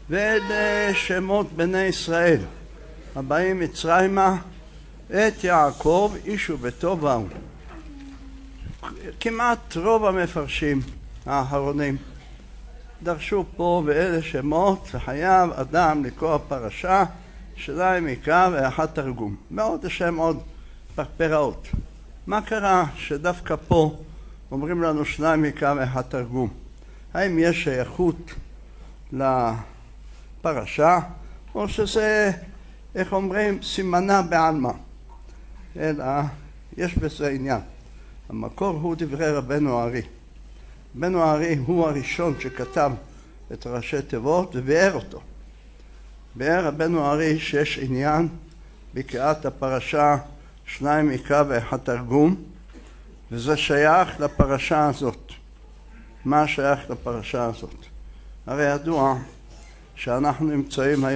ואלה שמות בני ישראל הבאים מצרימה את יעקב איש וביתו באו. כמעט רוב המפרשים האחרונים דרשו פה ואלה שמות וחייב אדם לקרוא פרשה שניים מקרא ואחד תרגום. מאוד השם עוד פרפראות. מה קרה שדווקא פה אומרים לנו שניים מקרא ואחד תרגום? האם יש שייכות לפרשה או שזה, איך אומרים, סימנה בעלמא? אלא יש בזה עניין. המקור הוא דברי רבנו הארי. רבנו הארי הוא הראשון שכתב את ראשי תיבות וביאר אותו. ביאר רבנו הארי שיש עניין בקריאת הפרשה שניים מקרא ואחד תרגום, וזה שייך לפרשה הזאת. מה שייך לפרשה הזאת? הרי ידוע שאנחנו נמצאים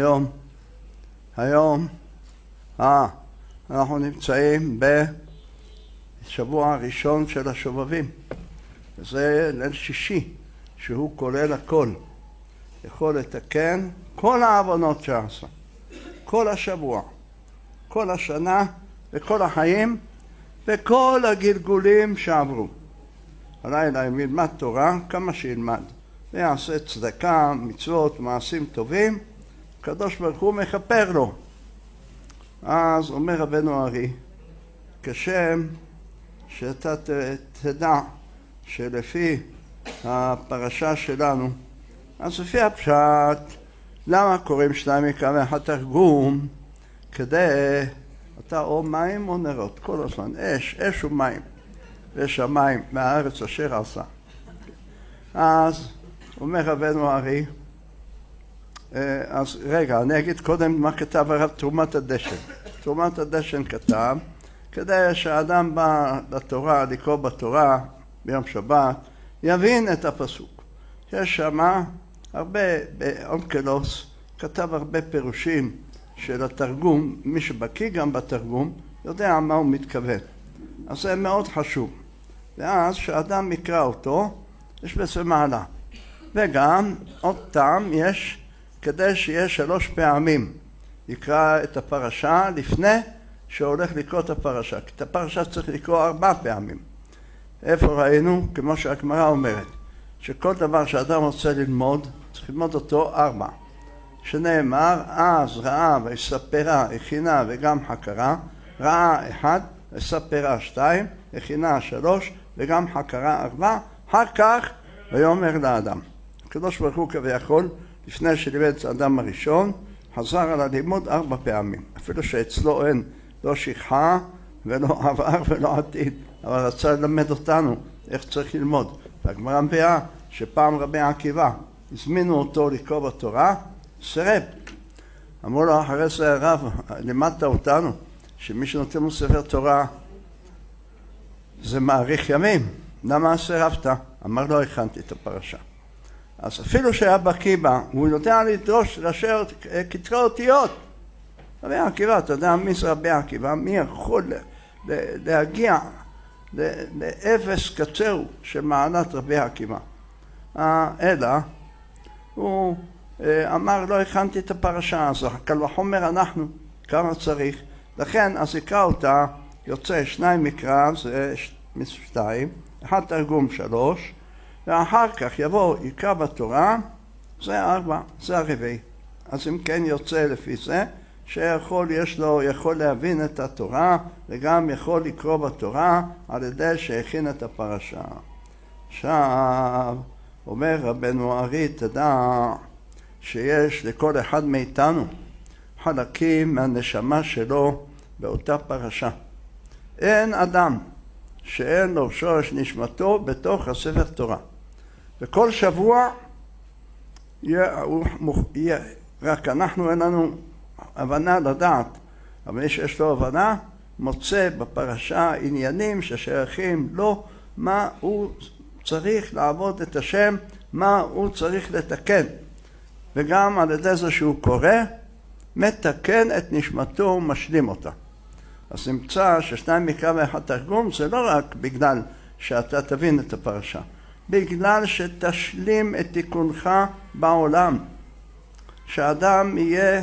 אנחנו נמצאים בשבוע הראשון של השובבים. זה ליל שישי, שהוא כולל הכל. יכול לתקן כל העוונות שעשה. כל השבוע, כל השנה וכל החיים וכל הגלגולים שעברו. הלילה אם ילמד תורה, כמה שילמד, ויעשה צדקה, מצוות, מעשים טובים, הקדוש ברוך הוא מכפר לו. אז אומר רבנו הארי, כשם שאתה תדע שלפי הפרשה שלנו, אז לפי הפשט, למה קוראים שניים מקרא ואחד תרגום? כדי, אתה או מים או נרות, כל הזמן, אש ומים, ושמיים מהארץ אשר עשה. אז אומר רבנו הארי, אז רגע, אני אגיד קודם מה כתב הרב תרומת הדשן. תרומת הדשן כתב, כדי שהאדם בא לתורה, לקרוא בתורה ביום שבת, יבין את הפסוק. יש שמה הרבה, באונקלוס כתב הרבה פירושים של התרגום, מי שבקיא גם בתרגום יודע מה הוא מתכוון. אז זה מאוד חשוב. ואז כשאדם יקרא אותו, יש בזה מעלה. וגם עוד טעם יש, כדי שיהיה 3 פעמים יקרא את הפרשה לפני שהולך לקרוא את הפרשה. כי את הפרשה צריך לקרוא 4 פעמים. איפה ראינו? כמו שהגמרא אומרת, שכל דבר שאדם רוצה ללמוד, צריך ללמוד אותו 4. שנאמר, אז ראה ויספרה, הכינה וגם חקרה, ראה 1, ויספרה 2, הכינה 3, וגם חקרה 4, אחר כך ויאמר לאדם. הקדוש ברוך הוא כביכול, לפני שלימד את האדם הראשון, חזר על הלימוד 4 פעמים. אפילו שאצלו אין לא שכחה ולא עבר ולא עתיד, אבל רצה ללמד אותנו איך צריך ללמוד. והגמרא מביאה שפעם רבי עקיבא הזמינו אותו לקרוא בתורה, סירב. אמרו לו אחרי זה, הרב, לימדת אותנו שמי שנותן לו ספר תורה זה מאריך ימים, למה סירבת? אמר לו, הכנתי את הפרשה. אז אפילו שהיה בקיא בה, הוא יודע לדרוש לאשר כתרי אותיות. רבי עקיבא, אתה יודע מי זה רבי עקיבא? מי יכול להגיע לאפס קצהו של מעלת רבי עקיבא? אלא הוא אמר, לא הכנתי את הפרשה הזו, קל וחומר אנחנו, כמה צריך. לכן, אז יקרא אותה, יוצא 2 מקרא, זה 2, 1 תרגום 3, ואחר כך יבוא, יקרא בתורה, זה 4, זה הרביעי. אז אם כן יוצא לפי זה, יכול להבין את התורה, וגם יכול לקרוא בתורה, על ידי שהכין את הפרשה. עכשיו, אומר רבנו הארי, תדע שיש לכל אחד מאיתנו חלקים מהנשמה שלו באותה פרשה. אין אדם שאין לו שורש נשמתו בתוך הספר תורה. וכל שבוע רק אנחנו אין לנו הבנה לדעת, אבל מי שיש לו הבנה מוצא בפרשה עניינים ששייכים לו, מה הוא צריך לעבוד את השם, מה הוא צריך לתקן. וגם על ידי זה שהוא קורא, מתקן את נשמתו ומשלים אותה. אז נמצא ששניים מקרא ואחד תרגום זה לא רק בגלל שאתה תבין את הפרשה, בגלל שתשלים את תיקונך בעולם. שהאדם יהיה,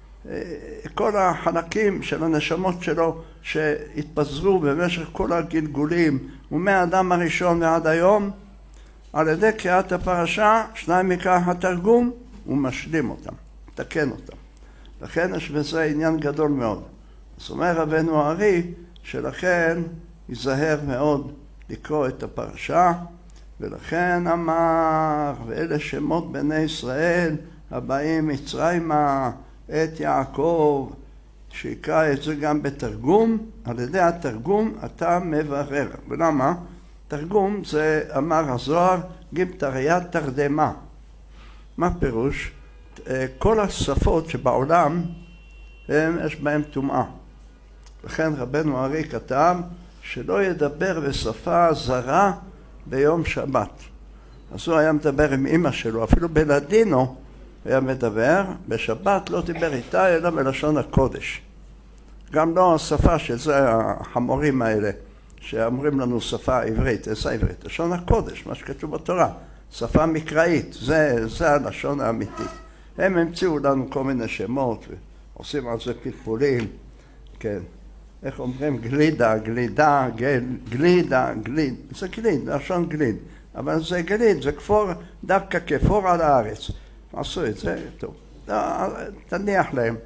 כל החלקים של הנשמות שלו שהתפזרו במשך כל הגלגולים, ומהאדם הראשון ועד היום, על ידי קריאת הפרשה, שניים מקרא התרגום, הוא משלים אותם, תקן אותם. לכן יש בזה עניין גדול מאוד. זאת אומרת רבנו הארי, שלכן ייזהר מאוד לקרוא את הפרשה, ולכן אמר, ואלה שמות בני ישראל הבאים מצרימה את יעקב, שיקרא את זה גם בתרגום, על ידי התרגום אתה מברר. ולמה? תרגום זה, אמר הזוהר, גיבטריה תרדמה. מה פירוש? כל השפות שבעולם יש בהן טומאה. לכן רבנו הארי כתב שלא ידבר בשפה זרה ביום שבת. אז הוא היה מדבר עם אמא שלו, אפילו בלדינו היה מדבר, בשבת לא דיבר איתה אלא בלשון הקודש. גם לא השפה שזה החמורים האלה שאומרים לנו שפה עברית, איזה עברית? לשון הקודש, מה שכתוב בתורה, שפה מקראית, זה הלשון האמיתי. הם המציאו לנו כל מיני שמות ועושים על זה פלפולים, כן. איך אומרים? גלידה, גלידה, גלידה, גליד. זה גליד, לשון גליד. אבל זה גליד, זה כפור, דווקא כפור על הארץ. עשו את זה, טוב. תניח להם.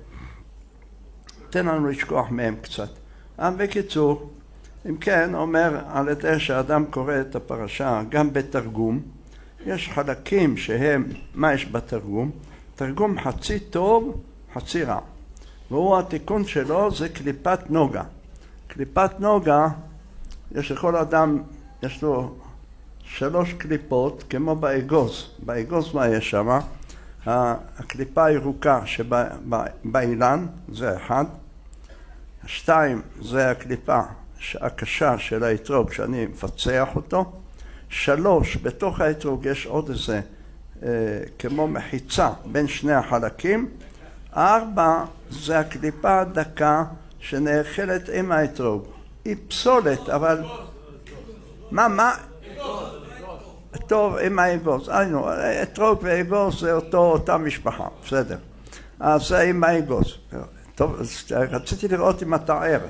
תן לנו לשכוח מהם קצת. בקיצור, אם כן, אומר על ידי שאדם קורא את הפרשה גם בתרגום, יש חלקים שהם, מה יש בתרגום? תרגום חצי טוב, חצי רע. והוא התיקון שלו, זה קליפת נוגה. קליפת נוגה, יש לכל אדם, יש לו 3 קליפות, כמו באגוז. באגוז מה יש שם? הקליפה הירוקה שבאילן, זה 1. 2, זה הקליפה הקשה של האתרוג, שאני מפצח אותו. 3, בתוך האתרוג יש עוד איזה, כמו מחיצה בין שני החלקים. 4, זה הקליפה הדקה שנאכלת עם האתרוג. היא פסולת, אבל... מה? טוב, עם האגוז. היינו, אתרוג ואגוז זה אותה משפחה, בסדר. אז זה עם האגוז. טוב, רציתי לראות אם אתה ער.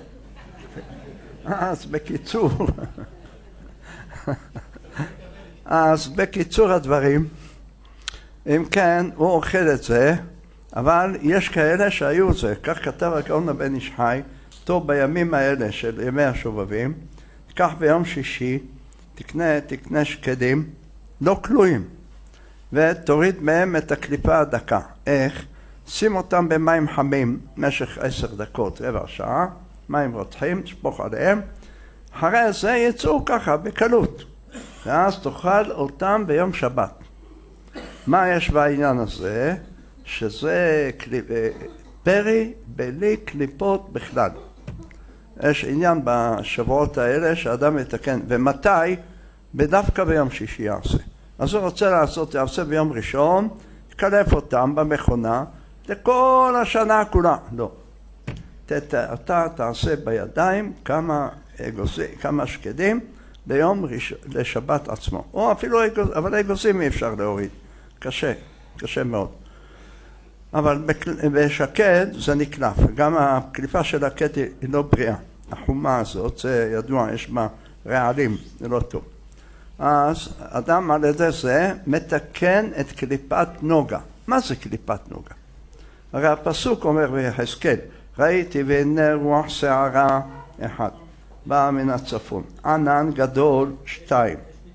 אז בקיצור הדברים, אם כן, הוא אוכל את זה, אבל יש כאלה שהיו זה, כך כתב הגאון הבן איש חי, טוב בימים האלה של ימי השובבים, תיקח ביום שישי, תקנה שקדים, לא כלואים, ותוריד מהם את הקליפה הדקה. איך? שים אותם במים חמים במשך 10 דקות, רבע שעה, מים רותחים, תשפוך עליהם, אחרי זה יצאו ככה בקלות, ואז תאכל אותם ביום שבת. מה יש בעניין הזה? שזה פרי בלי קליפות בכלל. יש עניין בשבועות האלה שאדם מתקן, ומתי? בדווקא ביום שישי יעשה. אז הוא רוצה לעשות, יעשה ביום ראשון, יקלף אותם במכונה, לכל השנה כולה. לא. אתה תעשה בידיים כמה שקדים ביום לשבת עצמו. או אפילו אבל אגוזים אי אפשר להוריד. קשה מאוד. אבל בשקד זה נקלף. גם הקליפה של הקד היא לא בריאה. החומה הזאת, זה ידוע, יש בה רעלים, זה לא טוב. אז אדם על ידי זה מתקן את קליפת נוגה. מה זה קליפת נוגה? הרי הפסוק אומר ביחזקאל, ראיתי והנה רוח שערה 1, באה מן הצפון, ענן גדול 2.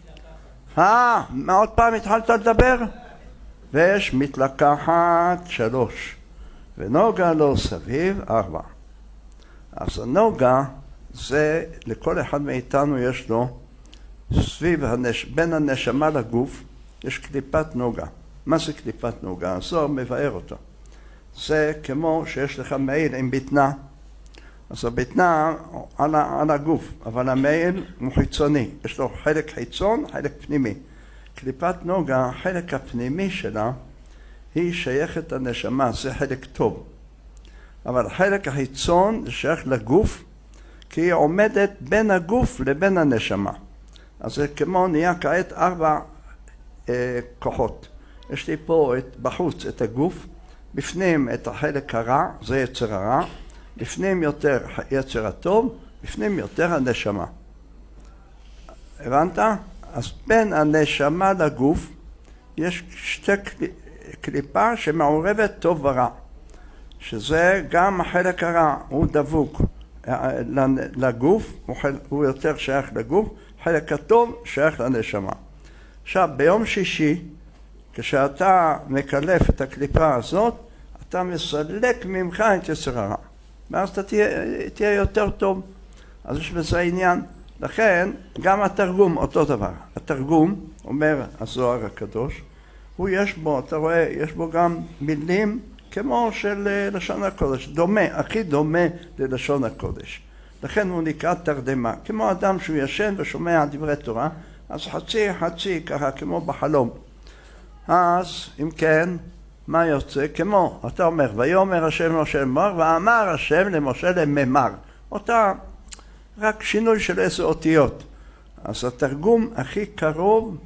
עוד פעם התחלת לדבר? ויש מתלקחת 3, ונוגה לו סביב 4. אז הנוגה זה, לכל אחד מאיתנו יש לו, בין הנשמה לגוף, יש קליפת נוגה. מה זה קליפת נוגה? הזוהר מבאר אותו. זה כמו שיש לך מעיל עם בטנה, אז הבטנה על הגוף, אבל המעיל הוא חיצוני, יש לו חלק חיצון, חלק פנימי. קליפת נוגה, החלק הפנימי שלה, היא שייכת לנשמה, זה חלק טוב. אבל החלק החיצון שייך לגוף, כי היא עומדת בין הגוף לבין הנשמה. אז זה כמו נהיה כעת 4 כוחות. יש לי פה בחוץ את הגוף, בפנים את החלק הרע, זה יצר הרע, בפנים יותר יצר הטוב, בפנים יותר הנשמה. הבנת? אז בין הנשמה לגוף יש שתי קליפה שמעורבת טוב ורע, שזה גם החלק הרע, הוא דבוק לגוף, הוא יותר שייך לגוף, חלק הטוב שייך לנשמה. עכשיו, ביום שישי, כשאתה מקלף את הקליפה הזאת, אתה מסלק ממך את יצר הרע, ואז אתה תהיה יותר טוב. אז יש בזה עניין. לכן, גם התרגום אותו דבר. התרגום, אומר הזוהר הקדוש, הוא יש בו, אתה רואה, יש בו גם מילים כמו של לשון הקודש, דומה, הכי דומה ללשון הקודש. לכן הוא נקרא תרדמה, כמו אדם שהוא ישן ושומע דברי תורה, אז חצי ככה, כמו בחלום. אז, אם כן, מה יוצא? כמו, אתה אומר, ויאמר השם למשה לאמור, ואמר השם למשה לממר. אותה, רק שינוי של 10 אותיות. אז התרגום הכי קרוב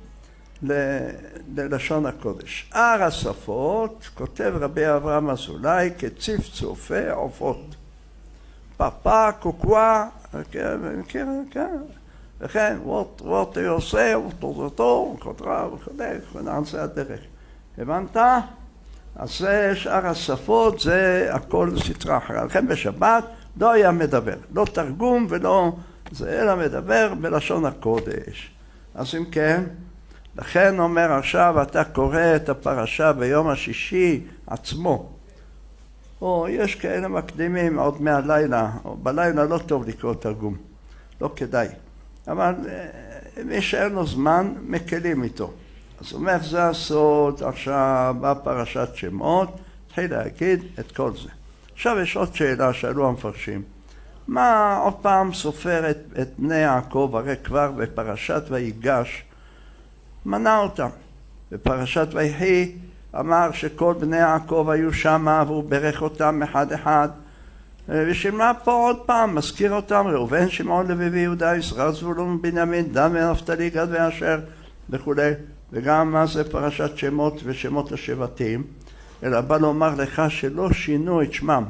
ללשון הקודש. שאר השפות, כותב רבי אברהם אזולאי, כצפצופי עופות. פאפה, קוקווה, כן, וכן, וורט יוסף, ותורתו, קודרה וכו', נעשה הדרך. הבנת? אז זה שאר השפות, זה הכל סתרה אחרה. לכן בשבת לא היה מדבר, לא תרגום ולא זה, אלא מדבר בלשון הקודש. אז אם כן, לכן אומר עכשיו, אתה קורא את הפרשה ביום השישי עצמו. או יש כאלה מקדימים עוד מהלילה, או בלילה לא טוב לקרוא תרגום, לא כדאי. אבל מי שאין לו זמן, מקלים איתו. אז הוא אומר, זה הסוד, עכשיו בפרשת שמות, התחיל להגיד את כל זה. עכשיו יש עוד שאלה שאלו המפרשים. מה עוד פעם סופר את בני יעקב, הרי כבר בפרשת ויגש, מנה אותם. בפרשת ויהי אמר שכל בני יעקב היו שם, והוא ברך אותם אחד אחד. ושמה פה עוד פעם, מזכיר אותם, ראובן, שמעון, לוי ויהודה, ישראל, זבולון, בנימין, דן ונפתלי, גד ואשר וכו'. וגם מה זה פרשת שמות ושמות השבטים, אלא בא לומר לך שלא שינו את שמם.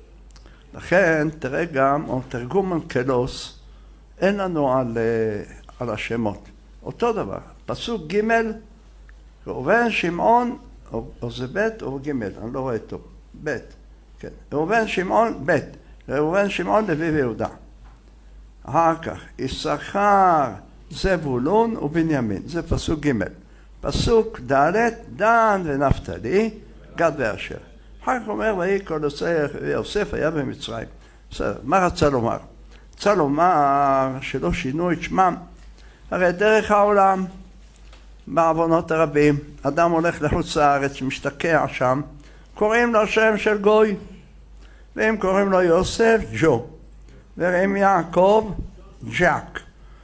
לכן תראה גם, או תרגום אנקלוס, אין לנו על השמות. אותו דבר, פסוק ג' ראובן, שמעון, או זה ב' או ג', אני לא רואה טוב, ב', כן. ראובן, שמעון, ב', ראובן, שמעון, לוי ויהודה. אחר כך, יששכר, זבולון ובנימין, זה פסוק ג'. פסוק ד', דן ונפתלי, גד ואשר. אחר כך אומר, ויהי כל יוסף היה במצרים. בסדר, מה רצה לומר? רצה לומר שלא שינו את שמם. הרי דרך העולם, בעוונות הרבים, אדם הולך לחוץ לארץ, משתקע שם, קוראים לו שם של גוי, ואם קוראים לו יוסף, ג'ו, ואם יעקב, ג'ק,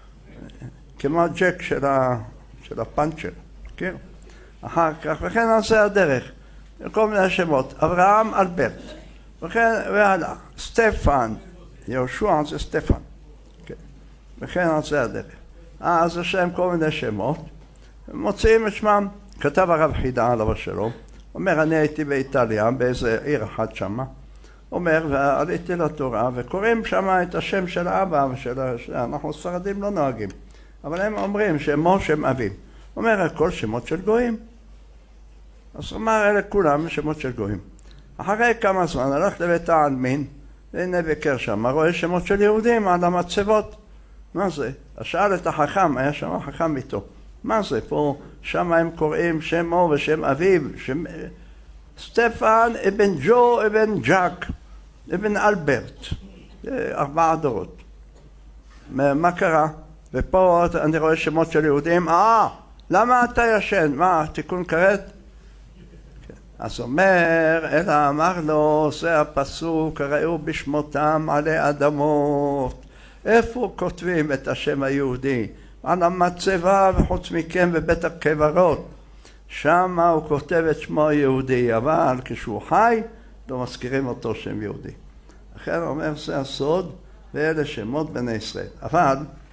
כמו הג'ק של הפנצ'ר, מכיר? אחר כך, וכן נעשה הדרך, כל מיני שמות, אברהם, אלברט, וכן, והלאה, סטפן, יהושע זה סטפן, כן. וכן נעשה הדרך. אז השם כל מיני שמות, מוציאים את שמם. כתב הרב חידה עליו השלום, אומר, אני הייתי באיטליה, באיזה עיר אחת שמה, אומר, ועליתי לתורה, וקוראים שמה את השם של האבא, אנחנו ספרדים לא נוהגים, אבל הם אומרים שמו שם אביו. אומר, הכל שמות של גויים. אז אמר, אלה כולם שמות של גויים. אחרי כמה זמן הלך לבית העלמין, והנה ביקר שם, רואה שמות של יהודים על המצבות. מה זה? אז שאל את החכם, היה שם חכם איתו. מה זה פה? שם הם קוראים שמו ושם אביו, סטפן, אבן ג'ו, אבן ג'ק, אבן אלברט, 4 דורות. מה קרה? ופה אני רואה שמות של יהודים, למה אתה ישן? מה, תיקון כרת? אז אומר, אלא אמר לו, זה הפסוק, ראו בשמותם עלי אדמות. איפה כותבים את השם היהודי? על המצבה וחוץ מכם בבית הקברות. שם הוא כותב את שמו היהודי, אבל כשהוא חי, לא מזכירים אותו שם יהודי. לכן אומר, זה הסוד, ואלה שמות בני ישראל. אבל,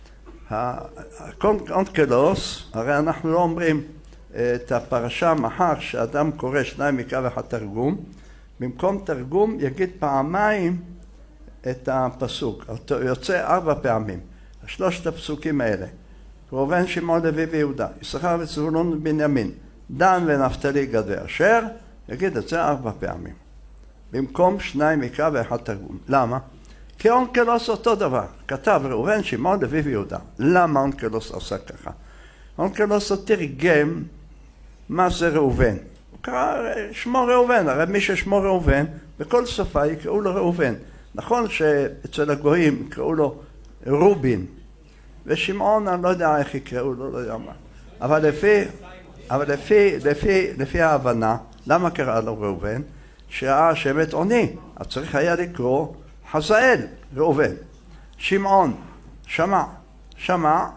הקונקלוס, הרי אנחנו לא אומרים את הפרשה מחר, שאדם קורא 2 מקרא ואחד תרגום, במקום תרגום יגיד פעמיים את הפסוק, יוצא 4 פעמים, 3 הפסוקים האלה, ראובן, שמעון, לוי ויהודה, יששכר וזבולון ובנימין, דן ונפתלי, גד ואשר, יגיד את זה 4 פעמים, במקום 2 מקרא ו1 תרגום. למה? כי אונקלוס אותו דבר, כתב ראובן, שמעון, לוי ויהודה. למה אונקלוס עשה ככה? אונקלוס תרגם מה זה ראובן. הוא קרא שמו ראובן, הרי מי ששמו ראובן, בכל שפה יקראו לו ראובן. נכון שאצל הגויים יקראו לו רובין, ושמעון אני לא יודע איך יקראו לו, לא יודע מה. אבל לפי ההבנה, למה קרא לו ראובן? שראה שבט עוני, אז צריך היה לקרוא חזאל, ראובן. שמעון, שמע,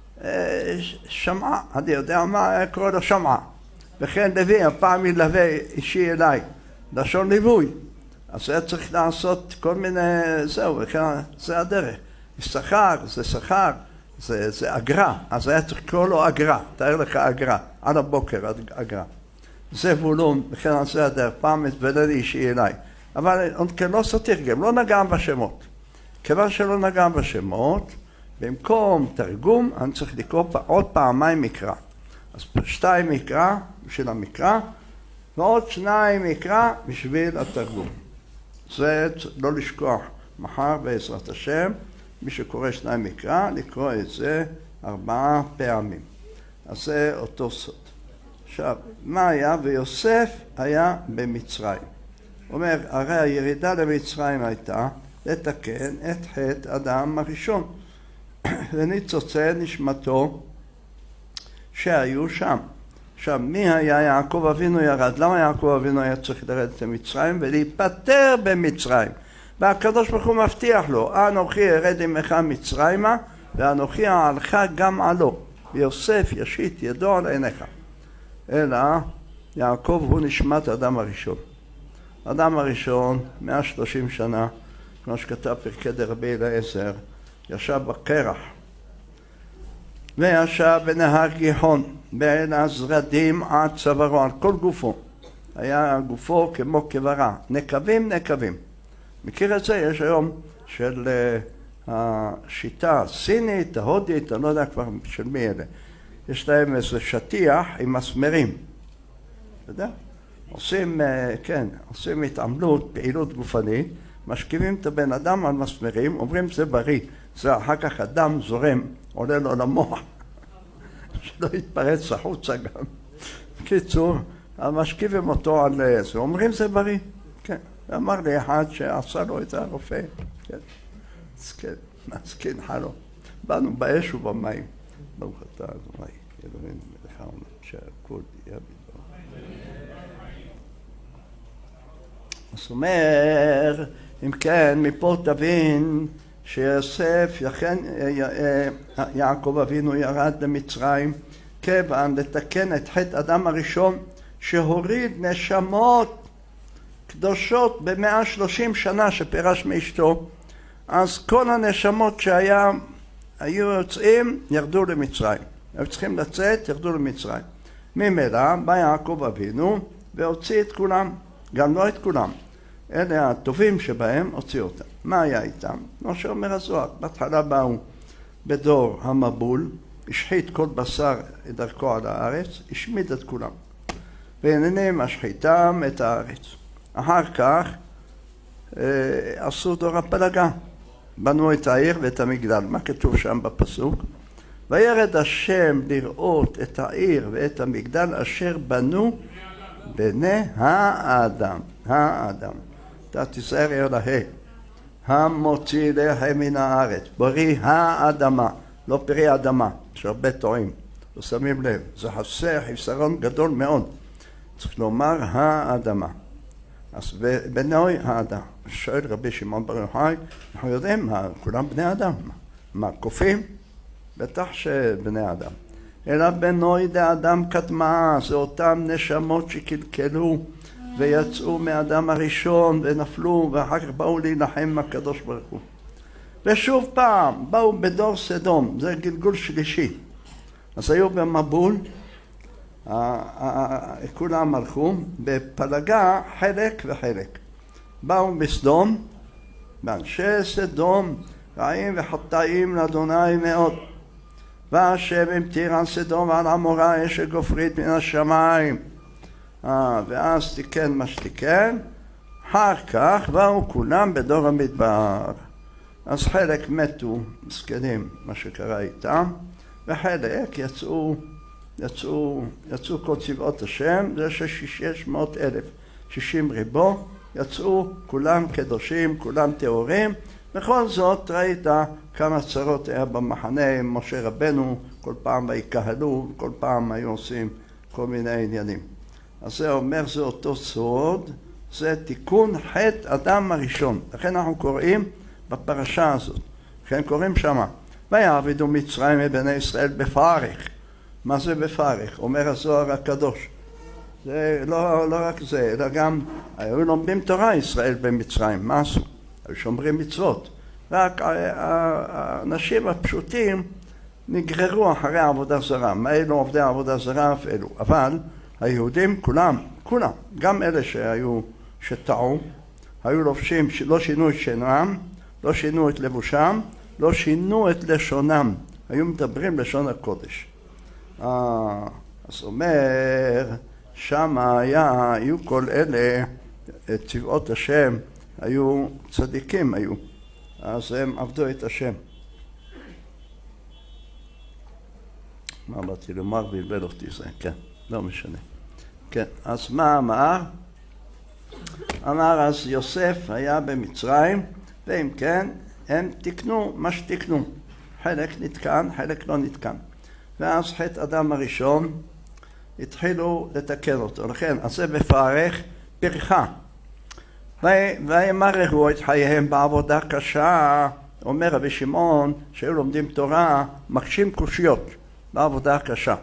אני יודע מה קורא לו שמע. וכן לוי, הפעם ילווה אישי אליי, לשון ליווי. אז היה צריך לעשות כל מיני, זהו, וכן זה הדרך. יששכר, זה שכר, זה אגרה, אז היה צריך לקרוא לו אגרה, תאר לך אגרה, על הבוקר אגרה. זבולון, וכן זה הדרך, פעם התוודד אישי אליי. אבל אונקלוס תרגם, לא נגע בשמות. כיוון שלא נגע בשמות, במקום תרגום, אני צריך לקרוא עוד פעמיים מקרא. אז 2 מקרא בשביל המקרא, ועוד 2 מקרא בשביל התרגום. זה לא לשכוח, מחר בעזרת השם, מי שקורא 2 מקרא, לקרוא את זה 4 פעמים. אז זה אותו סוד. עכשיו, מה היה? ויוסף היה במצרים. אומר, הרי הירידה למצרים הייתה לתקן את חטא אדם הראשון, וניצוצי נשמתו שהיו שם. עכשיו, מי היה? יעקב אבינו ירד. למה יעקב אבינו היה צריך לרדת למצרים ולהיפטר במצרים? והקדוש ברוך הוא מבטיח לו, אנוכי ארד עמך מצרימה, ואנוכי אעלך גם עלו, ויוסף ישית ידו על עיניך. אלא יעקב הוא נשמת האדם הראשון. האדם הראשון, 130 שנה, כמו שכתב פרקי דרבי אליעזר, ישב בקרח, וישב בנהר גיחון, בין הזרדים עד צווארו, על כל גופו. היה גופו כמו קברה, נקבים. מכיר את זה? יש היום של השיטה הסינית, ההודית, אני לא יודע כבר של מי אלה. יש להם איזה שטיח עם מסמרים. אתה יודע? עושים התעמלות, פעילות גופנית, משכיבים את הבן אדם על מסמרים, אומרים זה בריא, זה אחר כך הדם זורם, עולה לו למוח, שלא יתפרץ החוצה גם. בקיצור, משכיבים אותו על זה, אומרים זה בריא. כן, אמר לי אחד שעשה לו את הרופא, כן, מסכין חלו. באנו באש ובמים, ברוך אתה אדוני, אלוהינו מלך העולם, שהכל יהיה בדברו. אז אומר, אם כן, מפה תבין שיוסף, יעקב אבינו ירד למצרים, כיוון לתקן את חטא אדם הראשון, שהוריד נשמות קדושות ב130 שנה שפירש מאשתו, אז כל הנשמות היו יוצאים, ירדו למצרים. הם צריכים לצאת, ירדו למצרים. ממילא בא יעקב אבינו והוציא את כולם, גם לא את כולם. אלה הטובים שבהם הוציא אותם. מה היה איתם? כמו שאומר הזוהר, בהתחלה באו בדור המבול, השחית כל בשר את דרכו על הארץ, השמיד את כולם. והנני משחיתם את הארץ. אחר כך עשו דור הפלגה. בנו את העיר ואת המגדל. מה כתוב שם בפסוק? וירד השם לראות את העיר ואת המגדל אשר בנו בני האדם. אתה תיזהר אלוהי, המוציא להם מן הארץ, בריא האדמה, לא פרי אדמה, יש הרבה טועים, לא שמים לב, זה חיסרון גדול מאוד, צריך לומר האדמה. אז בנוי האדם, שואל רבי שמעון בר יוחאי, אנחנו יודעים מה, כולם בני אדם, מה קופים? בטח שבני אדם. אלא בנוי לאדם קדמה, זה אותם נשמות שקלקלו ויצאו מאדם הראשון ונפלו ואחר כך באו להילחם עם הקדוש ברוך הוא. ושוב פעם באו בדור סדום, זה גלגול שלישי. אז היו במבול כולם הלכו בפלגה חלק וחלק. באו בסדום, ואנשי סדום רעים וחטאים לאדוני מאוד. והשם המטיר על סדום ועל עמורה אש גופרית מן השמיים. ואז תיקן מה שתיקן. אחר כך באו כולם בדור המדבר. אז חלק מתו, מסכנים, מה שקרה איתם, וחלק יצאו כל צבאות השם, זה 600,000, 60 ריבו, יצאו כולם קדושים, כולם טהורים. בכל זאת ראית כמה צרות היה במחנה עם משה רבנו, כל פעם ויקהלו, כל פעם היו עושים כל מיני עניינים. אז זה אומר, זה אותו סוד, זה תיקון חטא אדם הראשון. לכן אנחנו קוראים בפרשה הזאת, לכן קוראים שמה, ויעבדו מצרים מבני ישראל בפרך. מה זה בפרך? אומר הזוהר הקדוש. זה לא רק זה, אלא גם היו לומדים תורה ישראל במצרים. מה עשו? היו שומרים מצוות. רק האנשים הפשוטים נגררו אחרי עבודה זרה. מה אלו עובדי עבודה זרה אף אלו. אבל היהודים כולם, גם אלה שטעו, היו לובשים, לא שינו את שנם, לא שינו את לבושם, לא שינו את לשונם. היו מדברים לשון הקודש. אז אומר, שם היו כל אלה, צבאות השם, היו צדיקים היו. אז הם עבדו את השם. מה באתי לומר בלבל אותי זה? כן, לא משנה. כן, אז מה אמר? אמר אז יוסף היה במצרים, ואם כן, הם תקנו מה שתקנו. חלק נתקן, חלק לא נתקן. ואז חטא אדם הראשון התחילו לתקן אותו. לכן, אז זה בפרך פרחה. וימררו את חייהם בעבודה קשה. אומר רבי שמעון שהיו לומדים תורה, מקשים קושיות בעבודה קשה.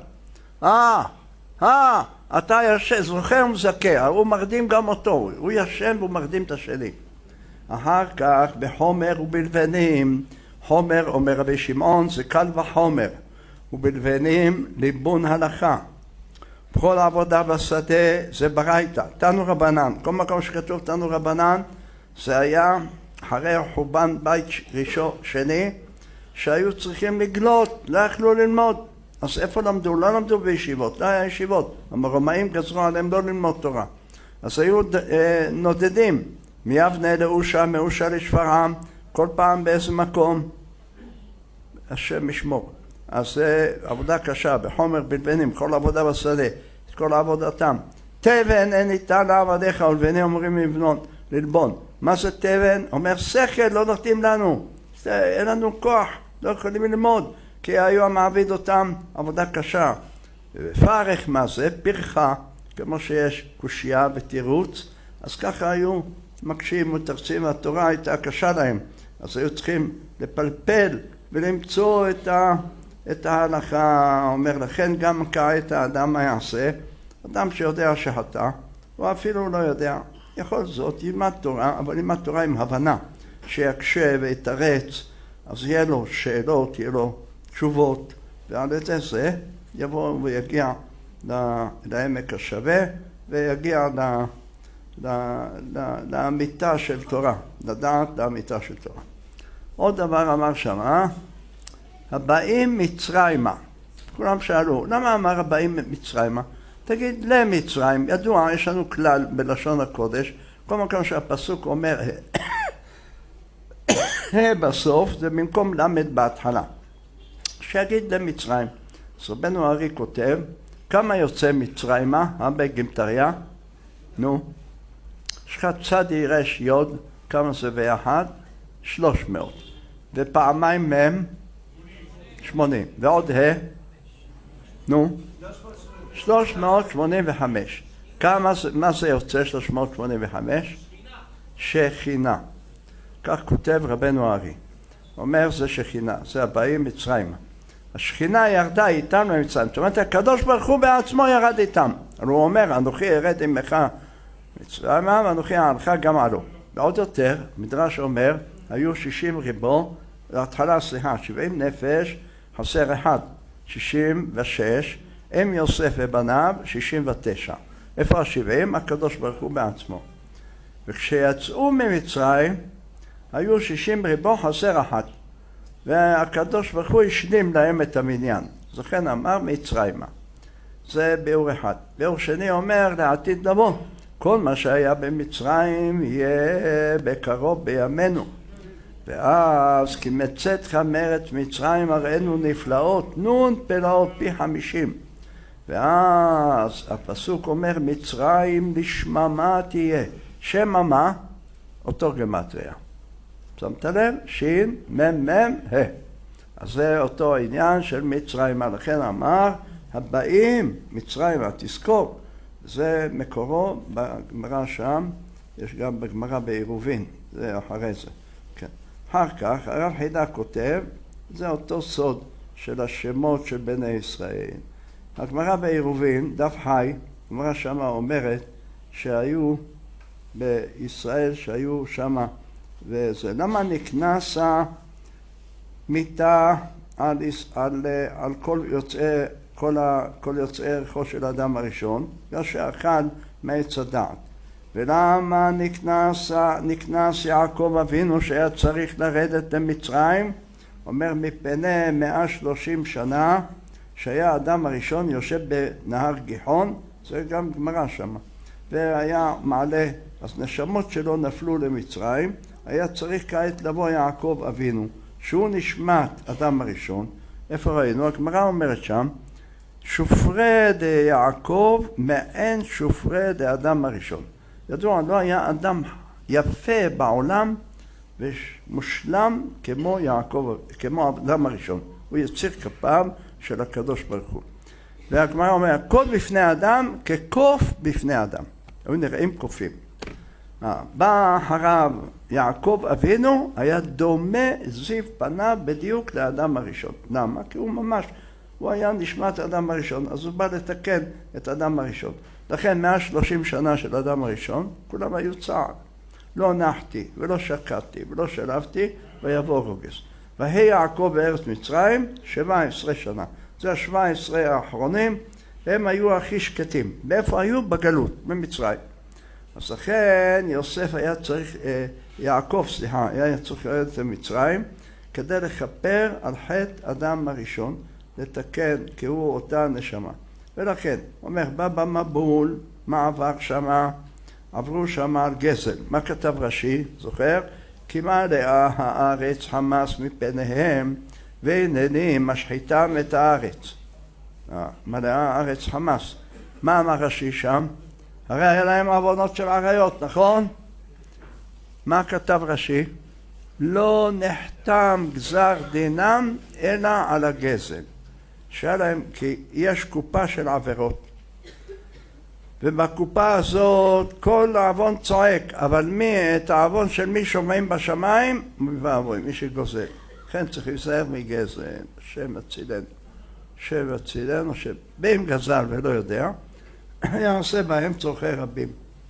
אתה ישן, זוכר ומזכה, הוא מרדים גם אותו, הוא ישן והוא מרדים את השני. אחר כך בחומר ובלבנים, חומר אומר רבי שמעון זה קל וחומר, ובלבנים ליבון הלכה. בכל העבודה בשדה זה ברייתא, תנו רבנן. כל מקום שכתוב תנו רבנן זה היה אחרי חורבן בית ראשון שני, שהיו צריכים לגלות, לא יכלו ללמוד. אז איפה למדו? לא למדו בישיבות, לא היה ישיבות. הרומאים גזרו עליהם לא ללמוד תורה. אז היו נודדים מיבנה לאושה, מאושה לשפרעם, כל פעם באיזה מקום. השם ישמור. אז זה עבודה קשה, בחומר בלבנים, כל עבודה בשדה, כל עבודתם. תבן אין ניתן לעבדיך, ולבנים אומרים ללבון. מה זה תבן? אומר שכל, לא נותנים לנו. אין לנו כוח, לא יכולים ללמוד. כי היו המעביד אותם עבודה קשה. פרך מה זה? פרחה, כמו שיש קושייה ותירוץ, אז ככה היו מקשים ותרצים, והתורה הייתה קשה להם. אז היו צריכים לפלפל ולמצוא את ההלכה. אומר לכן גם כעת האדם מה יעשה? אדם שיודע שחטא, או אפילו לא יודע, יכול זאת ילמד תורה, אבל ילמד תורה עם הבנה, שיקשה ויתרץ, אז יהיה לו שאלות, יהיה לו תשובות, ועל ידי זה יבוא ויגיע לעמק השווה, ויגיע לאמיתה של תורה, לדעת לאמיתה של תורה. עוד דבר אמר שמה, הבאים מצרימה. כולם שאלו, למה אמר הבאים מצרימה? תגיד, למצרים, ידוע, יש לנו כלל בלשון הקודש, כל מקום שהפסוק אומר בסוף, זה במקום למד בהתחלה. שיגיד למצרים. אז רבנו הארי כותב, כמה יוצא מצרימה, בגימטריה? נו, יש לך צדי רש יוד, כמה זה ביחד? 300. ופעמיים מהם? 80. ועוד נו? 385. מה זה יוצא 385? שכינה. כך כותב רבנו הארי. אומר זה שכינה, זה הבאים מצרימה. השכינה ירדה איתנו למצרים. זאת אומרת, הקדוש ברוך הוא בעצמו ירד איתם. הוא אומר, אנוכי ירד עמך מצרימה, ואנוכי אעלך גם עלו. ועוד יותר, מדרש אומר, היו 60 ריבו, להתחלה 70 נפש, חסר אחד, 66, אם יוסף ובניו 69. איפה ה-70? הקדוש ברוך הוא בעצמו. וכשיצאו ממצרים היו 60 ריבו חסר אחת, והקדוש ברוך הוא השלים להם את המניין. לכן אמר מצרימה. זה ביאור אחד. ביאור שני אומר לעתיד לבוא, כל מה שהיה במצרים יהיה בקרוב בימינו. ואז כי מצאתך מארץ מצרים הראינו נפלאות, נון פלאות פי 50. ואז הפסוק אומר מצרים לשממה תהיה. שממה אותו גמטריה. שמת לב? שין מם מם ה. אז זה אותו העניין של מצרים. לכן אמר הבאים מצרים, תזכור, זה מקורו בגמרא שם, יש גם בגמרא בעירובין, זה אחרי זה. כן. אחר כך הרב חידה כותב, זה אותו סוד של השמות של בני ישראל. הגמרא בעירובין, דף חי, הגמרא שמה אומרת שהיו בישראל, שהיו שמה, וזה למה נקנס מיתה על כל יוצאי ערכו של האדם הראשון, בגלל שאכל מעץ הדעת. ולמה נקנס יעקב אבינו שהיה צריך לרדת למצרים? אומר מפני 130 שנה שהיה האדם הראשון יושב בנהר גיחון, זה גם גמרא שם, והיה מעלה, אז נשמות שלו נפלו למצרים, היה צריך כעת לבוא יעקב אבינו, שהוא נשמת אדם הראשון. איפה ראינו? הגמרא אומרת שם, שופרי דיעקב מעין שופרי דיאדם הראשון. ידוע, לא היה אדם יפה בעולם ומושלם כמו יעקב, כמו האדם הראשון. הוא יציר כפיו של הקדוש ברוך הוא. והגמרא אומרת, קוף בפני אדם כקוף בפני אדם. היו נראים קופים. בא אחריו יעקב אבינו, היה דומה זיו פניו בדיוק לאדם הראשון. למה? כי הוא ממש, הוא היה נשמת האדם הראשון, אז הוא בא לתקן את האדם הראשון. לכן 130 שנה של האדם הראשון, כולם היו צער. לא נחתי ולא שקעתי ולא שלבתי ויבוא רוגז. והי יעקב בארץ מצרים 17 שנה. זה ה-17 האחרונים, הם היו הכי שקטים. באיפה היו? בגלות, במצרים. אז לכן יוסף היה צריך, יעקב היה צריך לרדת למצרים כדי לכפר על חטא אדם הראשון, לתקן כי הוא אותה נשמה. ולכן, אומר, בא במבול, מה עבר שמה? עברו שמה על גזל. מה כתב רש"י? זוכר? כי מלאה הארץ חמס מפניהם והנני משחיתם את הארץ. מלאה הארץ חמס. מה אמר רש"י שם? הרי היה להם עוונות של עריות, נכון? מה כתב רש"י? לא נחתם גזר דינם אלא על הגזל. שהיה להם, כי יש קופה של עבירות. ובקופה הזאת כל העוון צועק, אבל את העוון של מי שומעים בשמיים? מי שגוזל. לכן צריך להיזהר מגזל, השם הצילנו. השם הצילנו, שבאים גזל ולא יודע, יעשה בהם צורכי רבים.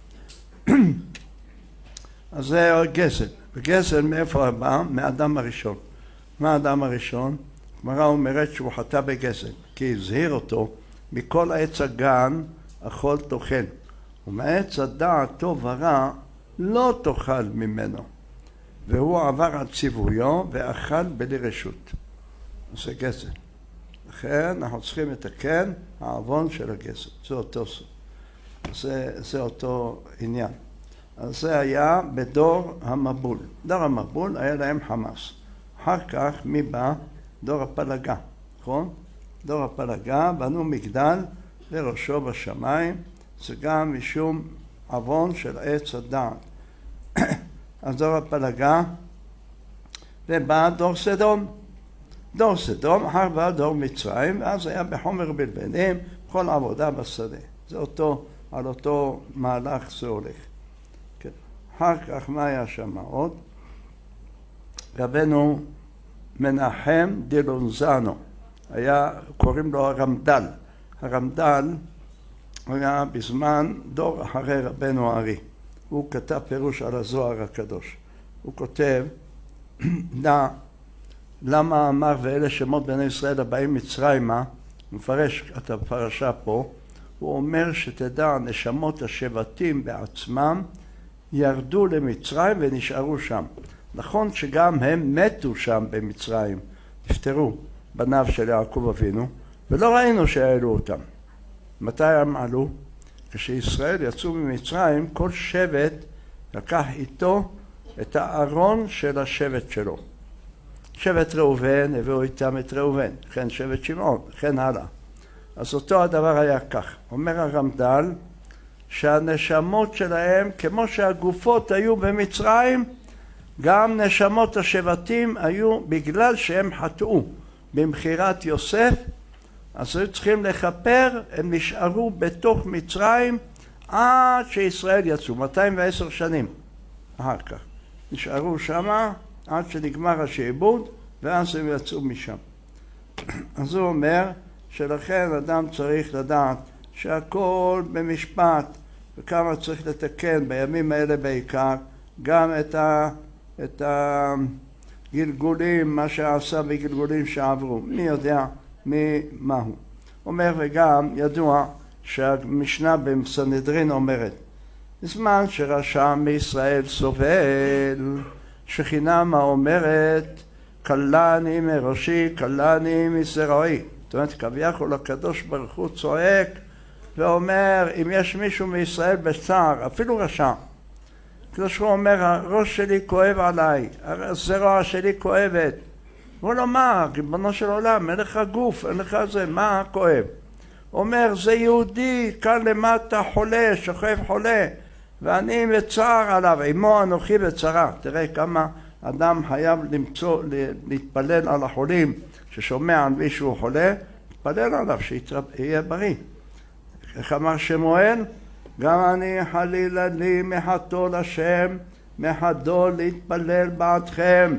אז זה גזל. וגזל מאיפה בא? מאדם הראשון. מה האדם הראשון? גמרא אומרת שהוא חטא בגזל, כי הזהיר אותו מכל עץ הגן אכול תאכל, ומעץ הדעת טוב ורע לא תאכל ממנו. והוא עבר על ציוויו ואכל בלי רשות. זה גזל. לכן אנחנו צריכים לתקן העוון של הגזל. זה אותו סוד. זה אותו עניין. אז זה היה בדור המבול. דור המבול היה להם חמאס. אחר כך מי בא? דור הפלגה, נכון? דור הפלגה בנו מגדל לראשו בשמיים, זה גם משום עוון של עץ הדעת. אז דור הפלגה, ובא דור סדום. דור סדום, אחר בא דור מצרים, ואז היה בחומר בלבנים, כל עבודה בשדה. זה אותו, על אותו מהלך זה הולך. כן. אחר כך מה היה שם עוד? רבנו מנחם דלונזנו, היה, קוראים לו הרמד"ל. הרמד"ל היה בזמן דור אחרי רבנו הארי. הוא כתב פירוש על הזוהר הקדוש. הוא כותב, למה אמר ואלה שמות בני ישראל הבאים מצרימה, מפרש את הפרשה פה, הוא אומר שתדע נשמות השבטים בעצמם ירדו למצרים ונשארו שם. נכון שגם הם מתו שם במצרים, נפטרו בניו של יעקב אבינו, ולא ראינו שהעלו אותם. מתי הם עלו? כשישראל יצאו ממצרים, כל שבט לקח איתו את הארון של השבט שלו. שבט ראובן, הביאו איתם את ראובן, כן שבט שמעון, כן הלאה. אז אותו הדבר היה כך. אומר הרמד"ל, שהנשמות שלהם, כמו שהגופות היו במצרים, גם נשמות השבטים היו, בגלל שהם חטאו במכירת יוסף, אז היו צריכים לכפר, הם נשארו בתוך מצרים עד שישראל יצאו, 210 שנים אחר כך. נשארו שמה עד שנגמר השעבוד, ואז הם יצאו משם. אז הוא אומר שלכן אדם צריך לדעת שהכל במשפט, וכמה צריך לתקן בימים האלה בעיקר, גם את הגלגולים, מה שעשה בגלגולים שעברו, מי יודע מה הוא. אומר וגם ידוע שהמשנה בסנהדרין אומרת, בזמן שרשע מישראל סובל, שכינם האומרת, קלני מראשי, קלני מזרעי. זאת אומרת, כביכול הקדוש ברוך הוא צועק ואומר, אם יש מישהו מישראל בצער, אפילו רשע, הקדוש ברוך הוא אומר, הראש שלי כואב עליי, הזרוע שלי כואבת. בוא לומר, ריבונו של עולם, אין לך גוף, אין לך זה, מה כואב? אומר, זה יהודי, כאן למטה חולה, שוכב חולה, ואני בצער עליו, עמו אנוכי בצרה. תראה כמה אדם חייב להתפלל על החולים, ששומע על מישהו חולה, להתפלל עליו, שיהיה בריא. איך אמר שמואל? גם אני חלילה לי מחתו לשם, מחדו להתפלל בעדכם.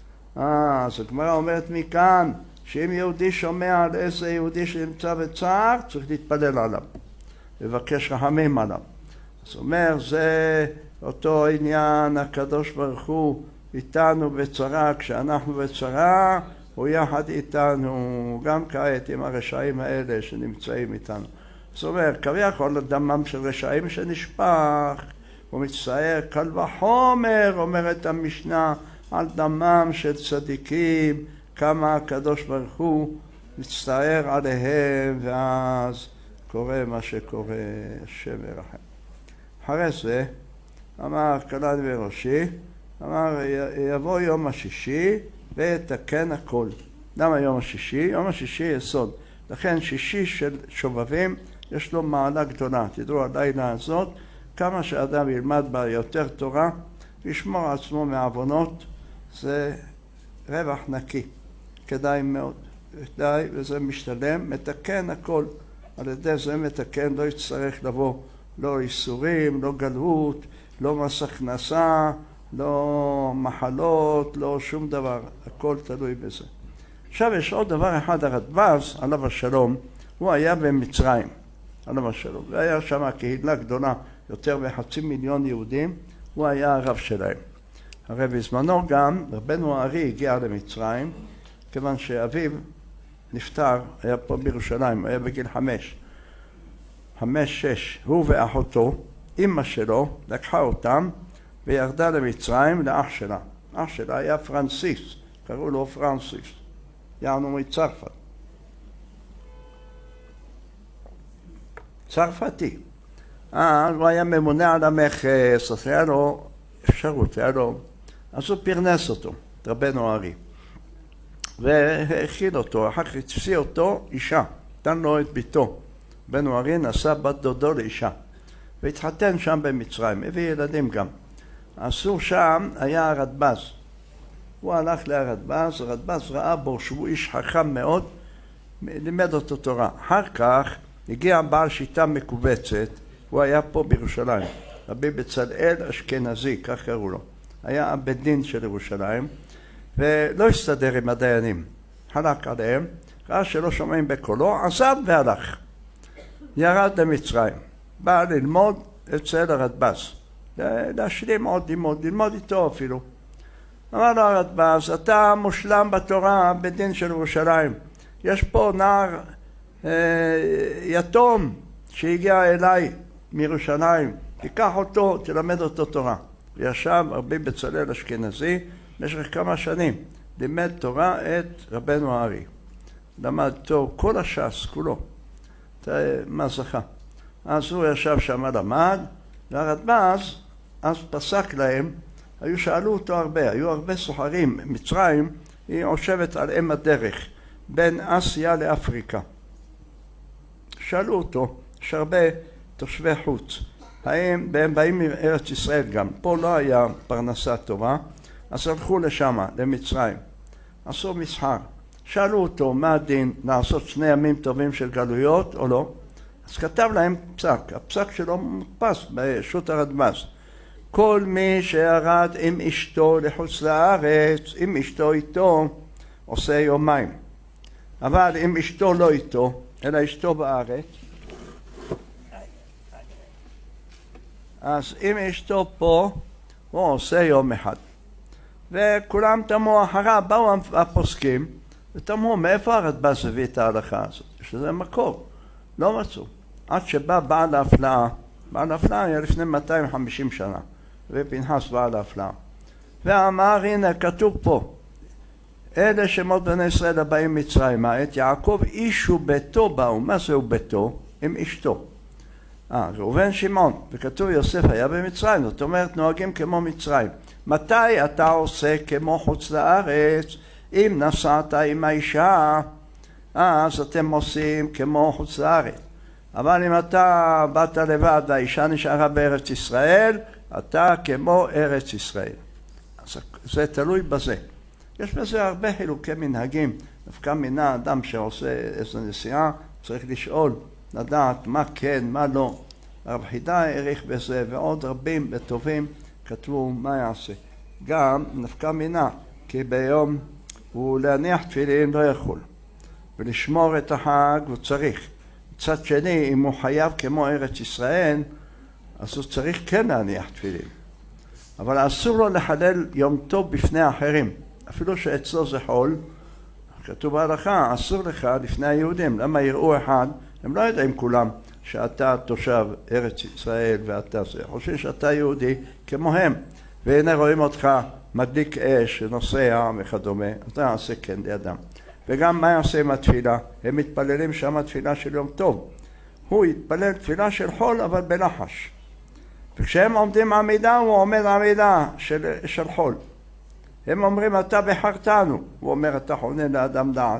אז הגמרא אומרת מכאן, שאם יהודי שומע על איזה יהודי שנמצא בצער, צריך להתפלל עליו, לבקש רחמים עליו. אז אומר, זה אותו עניין, הקדוש ברוך הוא איתנו בצרה, כשאנחנו בצרה, הוא יחד איתנו, גם כעת עם הרשעים האלה שנמצאים איתנו. זאת אומרת, כביכול דמם של רשעים שנשפך, הוא מצטער, קל וחומר, אומרת המשנה, על דמם של צדיקים, כמה הקדוש ברוך הוא מצטער עליהם, ואז קורה מה שקורה, השם ירחם. אחרי זה, אמר קלני בראשי, אמר יבוא יום השישי ויתקן הכל. למה יום השישי? יום השישי יסוד. לכן שישי של שובבים יש לו מעלה גדולה. תדעו הלילה הזאת, כמה שאדם ילמד בה יותר תורה, ישמור עצמו מעוונות, זה רווח נקי. כדאי מאוד. כדאי, וזה משתלם, מתקן הכל. על ידי זה מתקן, לא יצטרך לבוא לא איסורים, לא גלות, לא מס הכנסה, לא מחלות, לא שום דבר. הכל תלוי בזה. עכשיו יש עוד דבר אחד, הרדב"ז, עליו השלום, הוא היה במצרים, עליו השלום. והיה שם קהילה גדולה, יותר מ500,000 יהודים, הוא היה הרב שלהם. הרי בזמנו גם, רבנו הארי הגיע למצרים, כיוון שאביו נפטר, היה פה בירושלים, היה בגיל 5-6, הוא ואחותו, אמא שלו, לקחה אותם וירדה למצרים לאח שלה. אח שלה היה פרנסיס, קראו לו פרנסיס, יענו מצרפת. צרפתי. הוא היה ממונה על המכס, אז היה לו אפשרות, אז הוא פרנס אותו, את רבנו הארי. והאכיל אותו, אחר כך הצפיא אותו אישה, נתן לו את ביתו. רבנו הארי נשא בת דודו לאישה, והתחתן שם במצרים, הביא ילדים גם. אסור שם היה הרדב"ז. הוא הלך להרדב"ז, הרדב"ז ראה בו שהוא איש חכם מאוד, לימד אותו תורה. אחר כך הגיע בעל שיטה מקובצת, הוא היה פה בירושלים, רבי בצלאל אשכנזי, כך קראו לו. היה הבית דין של ירושלים, ולא הסתדר עם הדיינים. חלק עליהם, ראה שלא שומעים בקולו, עזב והלך. ירד למצרים, בא ללמוד אצל הרדב"ז, להשלים עוד לימוד, ללמוד איתו אפילו. אמר לו הרדב"ז, אתה מושלם בתורה, בית דין של ירושלים. יש פה נער יתום שהגיע אליי מירושלים, תיקח אותו, תלמד אותו תורה. וישב רבי בצלאל אשכנזי במשך כמה שנים, לימד תורה את רבנו הארי. למד תור כל הש"ס, כולו. מה זכה. אז הוא ישב שם למד, והרדב"ז אז פסק להם, שאלו אותו הרבה, היו הרבה סוחרים, מצרים היא יושבת על אם הדרך, בין אסיה לאפריקה. שאלו אותו, יש הרבה תושבי חוץ, האם הם באים מארץ ישראל גם, פה לא היה פרנסה טובה, אז הלכו לשם, למצרים, עשו מסחר. שאלו אותו מה הדין לעשות 2 ימים טובים של גלויות או לא, אז כתב להם פסק, הפסק שלו מודפס בשו"ת הרדב"ז. כל מי שירד עם אשתו לחוץ לארץ, עם אשתו איתו, עושה יומיים. אבל אם אשתו לא איתו, אלא אשתו בארץ, אז אם אשתו פה, הוא עושה יום אחד. וכולם תמו אחריו, באו הפוסקים, ותמו מאיפה הרדב"ז הביא את ההלכה הזאת? שזה מקור, לא מצאו. עד שבא בעל ההפלאה, בעל ההפלאה היה לפני 250 שנה, ופנחס בעל ההפלאה. ואמר, הנה כתוב פה, אלה שמות בני ישראל הבאים מצרימה, את יעקב איש וביתו באו. מה זהו ביתו? עם אשתו. ראובן שמעון, וכתוב יוסף היה במצרים, זאת אומרת נוהגים כמו מצרים. מתי אתה עושה כמו חוץ לארץ? אם נסעת עם האישה, אז אתם עושים כמו חוץ לארץ. אבל אם אתה באת לבד והאישה נשארה בארץ ישראל, אתה כמו ארץ ישראל. אז זה תלוי בזה. יש בזה הרבה חילוקי מנהגים. דווקא מן האדם שעושה איזו נסיעה, צריך לשאול, לדעת מה כן, מה לא. הרב חידה העריך בזה, ועוד רבים וטובים כתבו מה יעשה. גם נפקא מינה, כי ביום הוא להניח תפילין לא יכול, ולשמור את החג הוא צריך. מצד שני, אם הוא חייב כמו ארץ ישראל, אז הוא צריך כן להניח תפילין. אבל אסור לו לחלל יום טוב בפני אחרים, אפילו שאצלו זה חול. כתוב בהלכה, אסור לך לפני היהודים. למה יראו אחד? הם לא יודעים כולם שאתה תושב ארץ ישראל ואתה זה. חושבים שאתה יהודי כמוהם. והנה רואים אותך מדליק אש, נוסע וכדומה. אתה יעשה כן לידם. וגם מה יעשה עם התפילה? הם מתפללים שם תפילה של יום טוב. הוא יתפלל תפילה של חול אבל בלחש. וכשהם עומדים עמידה, הוא עומד עמידה של חול. הם אומרים אתה בחרתנו, הוא אומר אתה חונן לאדם דעת.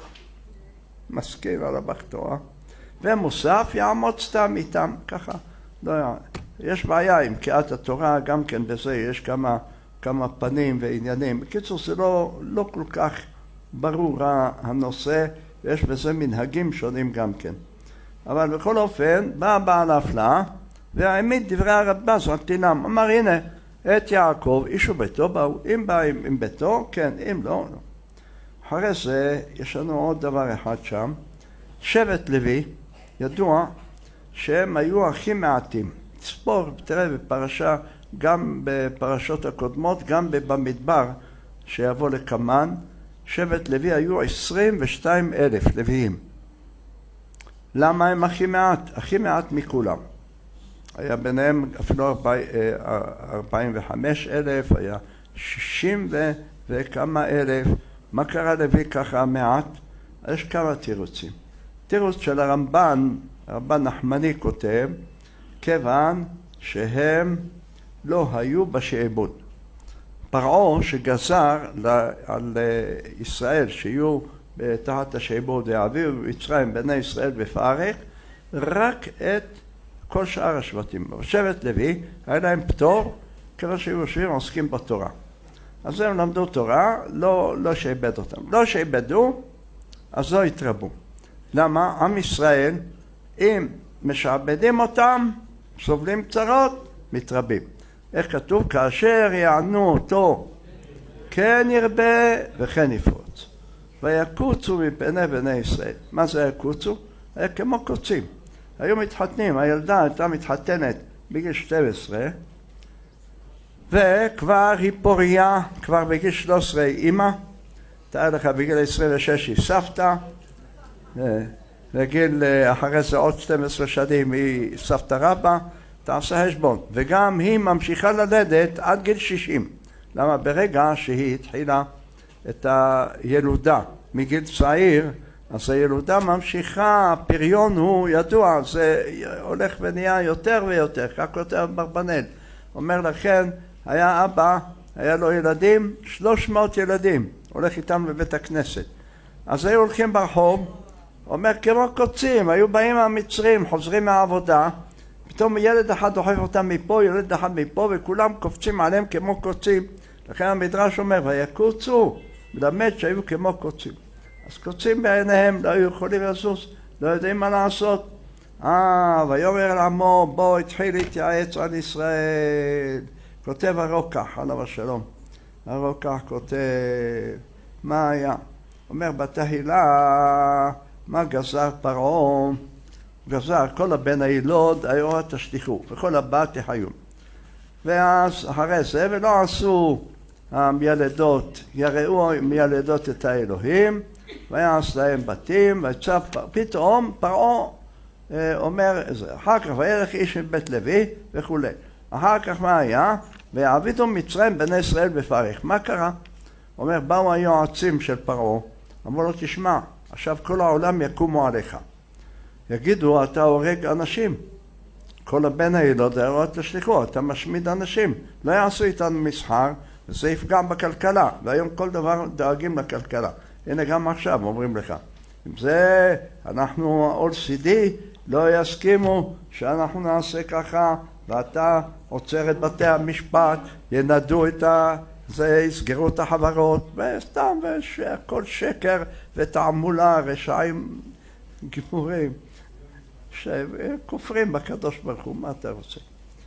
מזכיר על הבכתורה. ומוסף יעמוד סתם איתם, ככה. לא, יש בעיה עם קריאת התורה, גם כן בזה יש כמה פנים ועניינים. בקיצור זה לא כל כך ברור הנושא, ויש בזה מנהגים שונים גם כן. אבל בכל אופן, בא בעל ההפלאה, והעמיד דברי הרדב"ז על תינם. אמר הנה, את יעקב איש וביתו באו, אם בא עם ביתו, כן, אם לא, לא. אחרי זה יש לנו עוד דבר אחד שם. שבט לוי, ידוע שהם היו הכי מעטים. ספור, תראה בפרשה, גם בפרשות הקודמות, גם במדבר שיבוא לקמן, שבט לוי היו 22,000 לוויים. למה הם הכי מעט? הכי מעט מכולם. היה ביניהם אפילו 45,000, היה 60 וכמה אלף. מה קרה לוי ככה מעט? יש כמה תירוצים. תירוץ של הרמב"ן נחמני כותב, כיוון שהם לא היו בשעבוד. פרעה שגזר על ישראל שיהיו תחת השעבוד והעביר במצרים בני ישראל בפרך, רק את כל שאר השבטים. שבט לוי היה להם פטור, כיוון שהיו יושבים עוסקים בתורה. אז הם למדו תורה, לא שעבד אותם. לא שעבדו, אז לא התרבו. למה? עם ישראל, אם משעבדים אותם, סובלים צרות, מתרבים. איך כתוב? כאשר יענו אותו, כן ירבה וכן יפרוץ. ויקוצו מפני בני ישראל. מה זה יקוצו? היה כמו קוצים. היו מתחתנים, הילדה הייתה מתחתנת בגיל 12, וכבר היא פוריה, כבר בגיל 13 היא אימא, תאר לך בגיל 26 היא סבתא, לגיל אחרי זה עוד 12 שנים היא סבתא רבא, תעשה חשבון. וגם היא ממשיכה ללדת עד גיל 60. למה? ברגע שהיא התחילה את הילודה מגיל צעיר, אז הילודה ממשיכה, הפריון הוא ידוע, זה הולך ונהיה יותר ויותר, כך כותב ברבנאל. אומר לכן, היה אבא, היה לו ילדים, 300 ילדים, הולך איתם לבית הכנסת. אז היו הולכים ברחוב, אומר כמו קוצים, היו באים המצרים, חוזרים מהעבודה, פתאום ילד אחד דוחף אותם מפה, ילד אחד מפה, וכולם קופצים עליהם כמו קוצים. לכן המדרש אומר, ויקוצו, מלמד שהיו כמו קוצים. אז קוצים בעיניהם, לא היו יכולים לזוז, לא יודעים מה לעשות. ויאמר לעמו, בוא התחיל להתייעץ על ישראל. כותב הרוקח, עליו השלום. הרוקח כותב, מה היה? אומר בתהילה, מה גזר פרעה? גזר כל הבן הילוד, היורה תשליכו, וכל הבת תחיו. ואז אחרי זה, ולא עשו הילדות, יראו מילדות את האלוהים, ויעש להם בתים, ויצא פתאום פרעה אומר, אחר כך וילך איש מבית לוי וכו'. אחר כך מה היה? ויעבידו מצרים בני ישראל בפרך. מה קרה? אומר, באו היועצים של פרעה, אמרו לו, תשמע, עכשיו כל העולם יקומו עליך. יגידו, אתה הורג אנשים. כל הבן הילוד היורה תשליכו, אתה משמיד אנשים. לא יעשו איתנו מסחר, וזה יפגע בכלכלה. והיום כל דבר דואגים לכלכלה. הנה גם עכשיו אומרים לך. עם זה אנחנו, ה-OECD, לא יסכימו שאנחנו נעשה ככה, ואתה עוצר את בתי המשפט, ינדו את זה, יסגרו את החברות, וסתם, והכל שקר ותעמולה, רשעים גיבורים, שכופרים בקדוש ברוך הוא, מה אתה רוצה?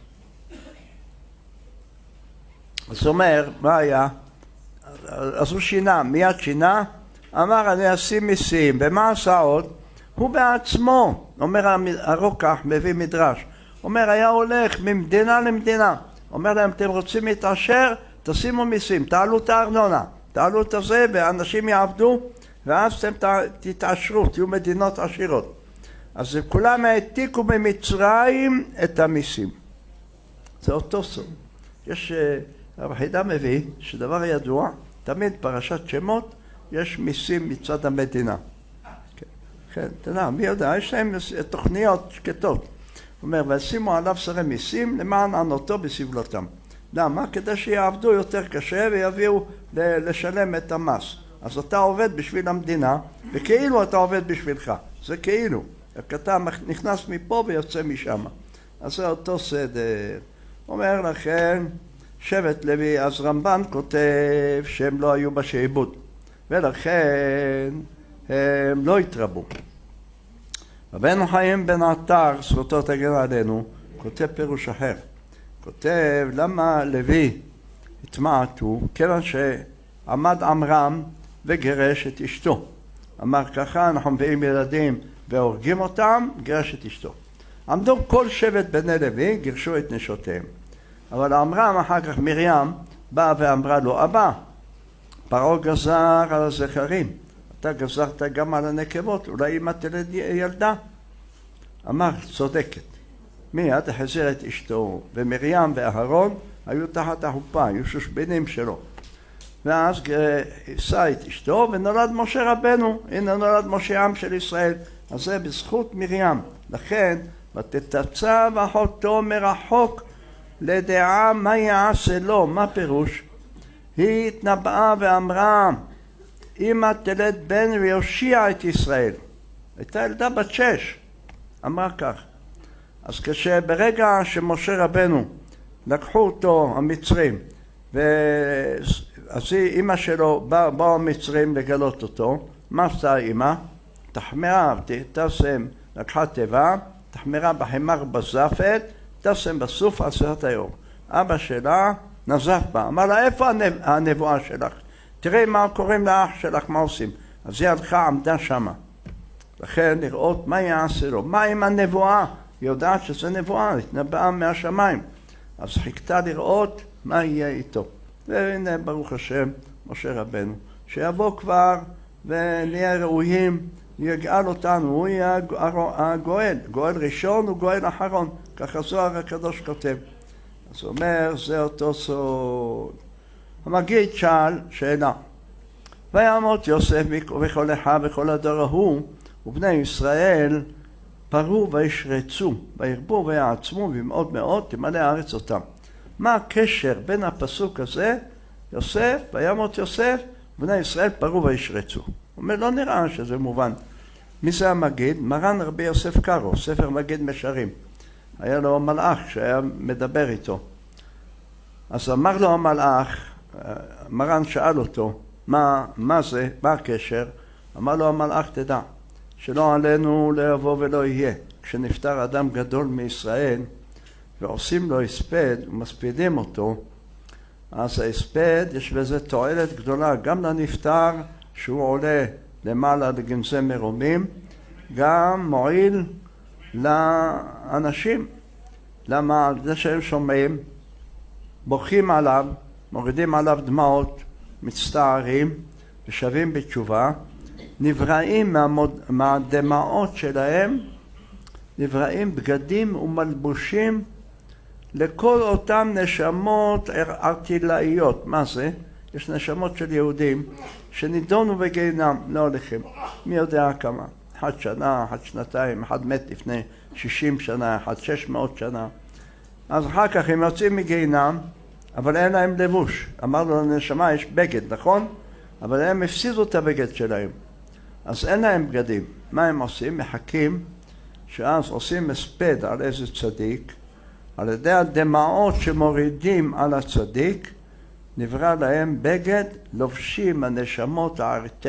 אז אומר, מה היה? אז הוא שינה, מיד שינה, אמר אני אשים מיסים, ומה עשה עוד? הוא בעצמו, אומר הרוקח, מביא מדרש, אומר היה הולך ממדינה למדינה, אומר להם אתם רוצים להתעשר, תשימו מיסים, תעלו את הארנונה, תעלו את זה ואנשים יעבדו ואז אתם תתעשרו, תהיו מדינות עשירות. אז כולם העתיקו ממצרים את המיסים. זה אותו סוג. יש, הרב חידה מביא שדבר ידוע, תמיד פרשת שמות יש מיסים מצד המדינה. כן, תדע, מי יודע, יש להם תוכניות שקטות. הוא אומר, וישימו עליו שרי מיסים למען ענותו בסבלותם. למה? כדי שיעבדו יותר קשה ויביאו לשלם את המס. אז אתה עובד בשביל המדינה, וכאילו אתה עובד בשבילך. זה כאילו. אתה נכנס מפה ויוצא משם. אז זה אותו סדר. אומר לכם, שבט לוי, אז רמב"ן כותב שהם לא היו בשעבוד. ולכן הם לא התרבו. רבנו חיים בן עטר, זכותו תגן עלינו, כותב פירוש אחר. כותב למה לוי התמעטו, כיוון שעמד עמרם וגירש את אשתו. אמר ככה, אנחנו מביאים ילדים והורגים אותם, גירש את אשתו. עמדו כל שבט בני לוי, גירשו את נשותיהם. אבל עמרם אחר כך מרים באה ואמרה לו, אבא, פרעה גזר על הזכרים, אתה גזרת גם על הנקבות, אולי אמא תלד ילדה. אמר, צודקת. מיד החזיר את אשתו, ומרים ואהרון היו תחת החופה, היו שושבינים שלו. ואז שא את אשתו ונולד משה רבנו, הנה נולד משה עם של ישראל. אז זה בזכות מרים. לכן, ותתצב אחותו מרחוק לדעה מה יעשה לו, מה פירוש? היא התנבאה ואמרה, אמא תלד בן ויושיע את ישראל. הייתה ילדה בת 6, אמרה כך. אז כשברגע שמשה רבנו לקחו אותו המצרים, אז אמא שלו באו המצרים לגלות אותו, מה עשתה אמא? תחמרה, תשם, לקחה תיבה, תחמרה בחמר בזפת, תשם בסוף עשרת היום. אבא שלה נזף בה, אמר לה, איפה הנבואה שלך? תראי מה קוראים לאח שלך, מה עושים? אז היא הלכה, עמדה שמה. לכן לראות מה יעשה לו, מה עם הנבואה? היא יודעת שזה נבואה, התנבאה מהשמיים. אז חיכתה לראות מה יהיה איתו. והנה ברוך השם, משה רבנו, שיבוא כבר ונהיה ראויים יגאל אותנו, הוא יהיה הגואל, גואל ראשון וגואל אחרון, ככה זוהר הקדוש כותב. אז הוא אומר, זה אותו סוד. המגיד שאל שאלה, ויעמוד יוסף וכל אחיו וכל הדור ההוא, ובני ישראל פרו וישרצו, וירבו ויעצמו במאוד מאוד, תמלא הארץ אותם. מה הקשר בין הפסוק הזה, יוסף, ויעמוד יוסף, ובני ישראל פרו וישרצו? הוא אומר, לא נראה שזה מובן. מי זה המגיד? מרן רבי יוסף קארו, ספר מגיד משרים. היה לו מלאך שהיה מדבר איתו. אז אמר לו המלאך, מרן שאל אותו, מה זה, מה הקשר? אמר לו המלאך, תדע, שלא עלינו לא יבוא ולא יהיה. כשנפטר אדם גדול מישראל, ועושים לו הספד ומספידים אותו, אז ההספד יש בזה תועלת גדולה גם לנפטר שהוא עולה למעלה לגנזי מרומים, גם מועיל לאנשים. למה? זה שהם שומעים, בוכים עליו, מורידים עליו דמעות, מצטערים ושבים בתשובה, נבראים מהדמעות שלהם, נבראים בגדים ומלבושים לכל אותם נשמות ארטילאיות. מה זה? יש נשמות של יהודים שנידונו בגיהינום, לא הולכים. מי יודע כמה? 1 שנה, 1 שנתיים, אחד מת לפני 60 שנה, 1 600 שנה. אז אחר כך הם יוצאים מגיהינום, אבל אין להם לבוש. אמרנו לנשמה יש בגד, נכון? אבל הם הפסידו את הבגד שלהם. אז אין להם בגדים. מה הם עושים? מחכים שאז עושים הספד על איזה צדיק, על ידי הדמעות שמורידים על הצדיק, נברא להם בגד, לובשים הנשמות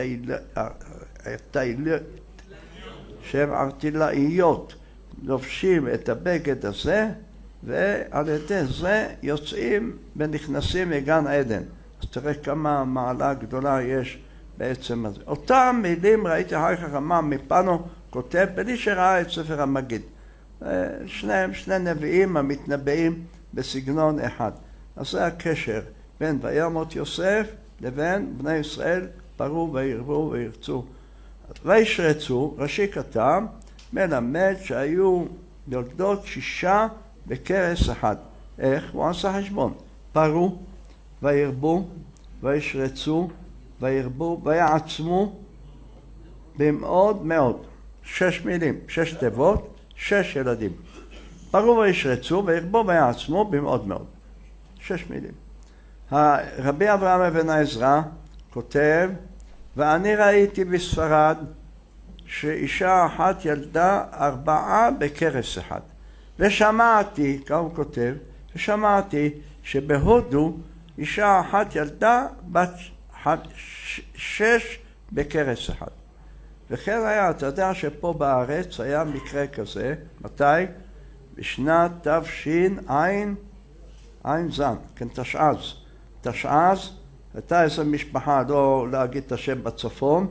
שהן ארטילאיות, לובשים את הבגד הזה, ועל ידי זה יוצאים ונכנסים לגן עדן. אז תראה כמה מעלה גדולה יש בעצם הזה. אותם מילים ראיתי אחר כך רמ"ם מפנו כותב, בלי שראה את ספר המגיד. שניהם, שני נביאים המתנבאים בסגנון אחד. אז זה הקשר בין וימות יוסף לבין בני ישראל פרו וירבו וירצו. וישרצו, ראשי כתב, מלמד שהיו יולדות 6 בכרס אחד. איך? הוא עשה חשבון. פרו וירבו וישרצו וירבו ויעצמו במאוד מאוד. 6 מילים, 6 תיבות, 6 ילדים. פרו וישרצו וירבו ויעצמו במאוד מאוד. 6 מילים. רבי אברהם אבן עזרא כותב, ואני ראיתי בספרד שאישה אחת ילדה 4 בכרס אחד. ושמעתי, כך הוא כותב, ושמעתי שבהודו אישה אחת ילדה בת 6 בכרס אחד. וכן היה, אתה יודע שפה בארץ היה מקרה כזה, מתי? בשנת תשע"ז, כן, תשע"ז, הייתה איזו משפחה, לא להגיד את השם בצפון,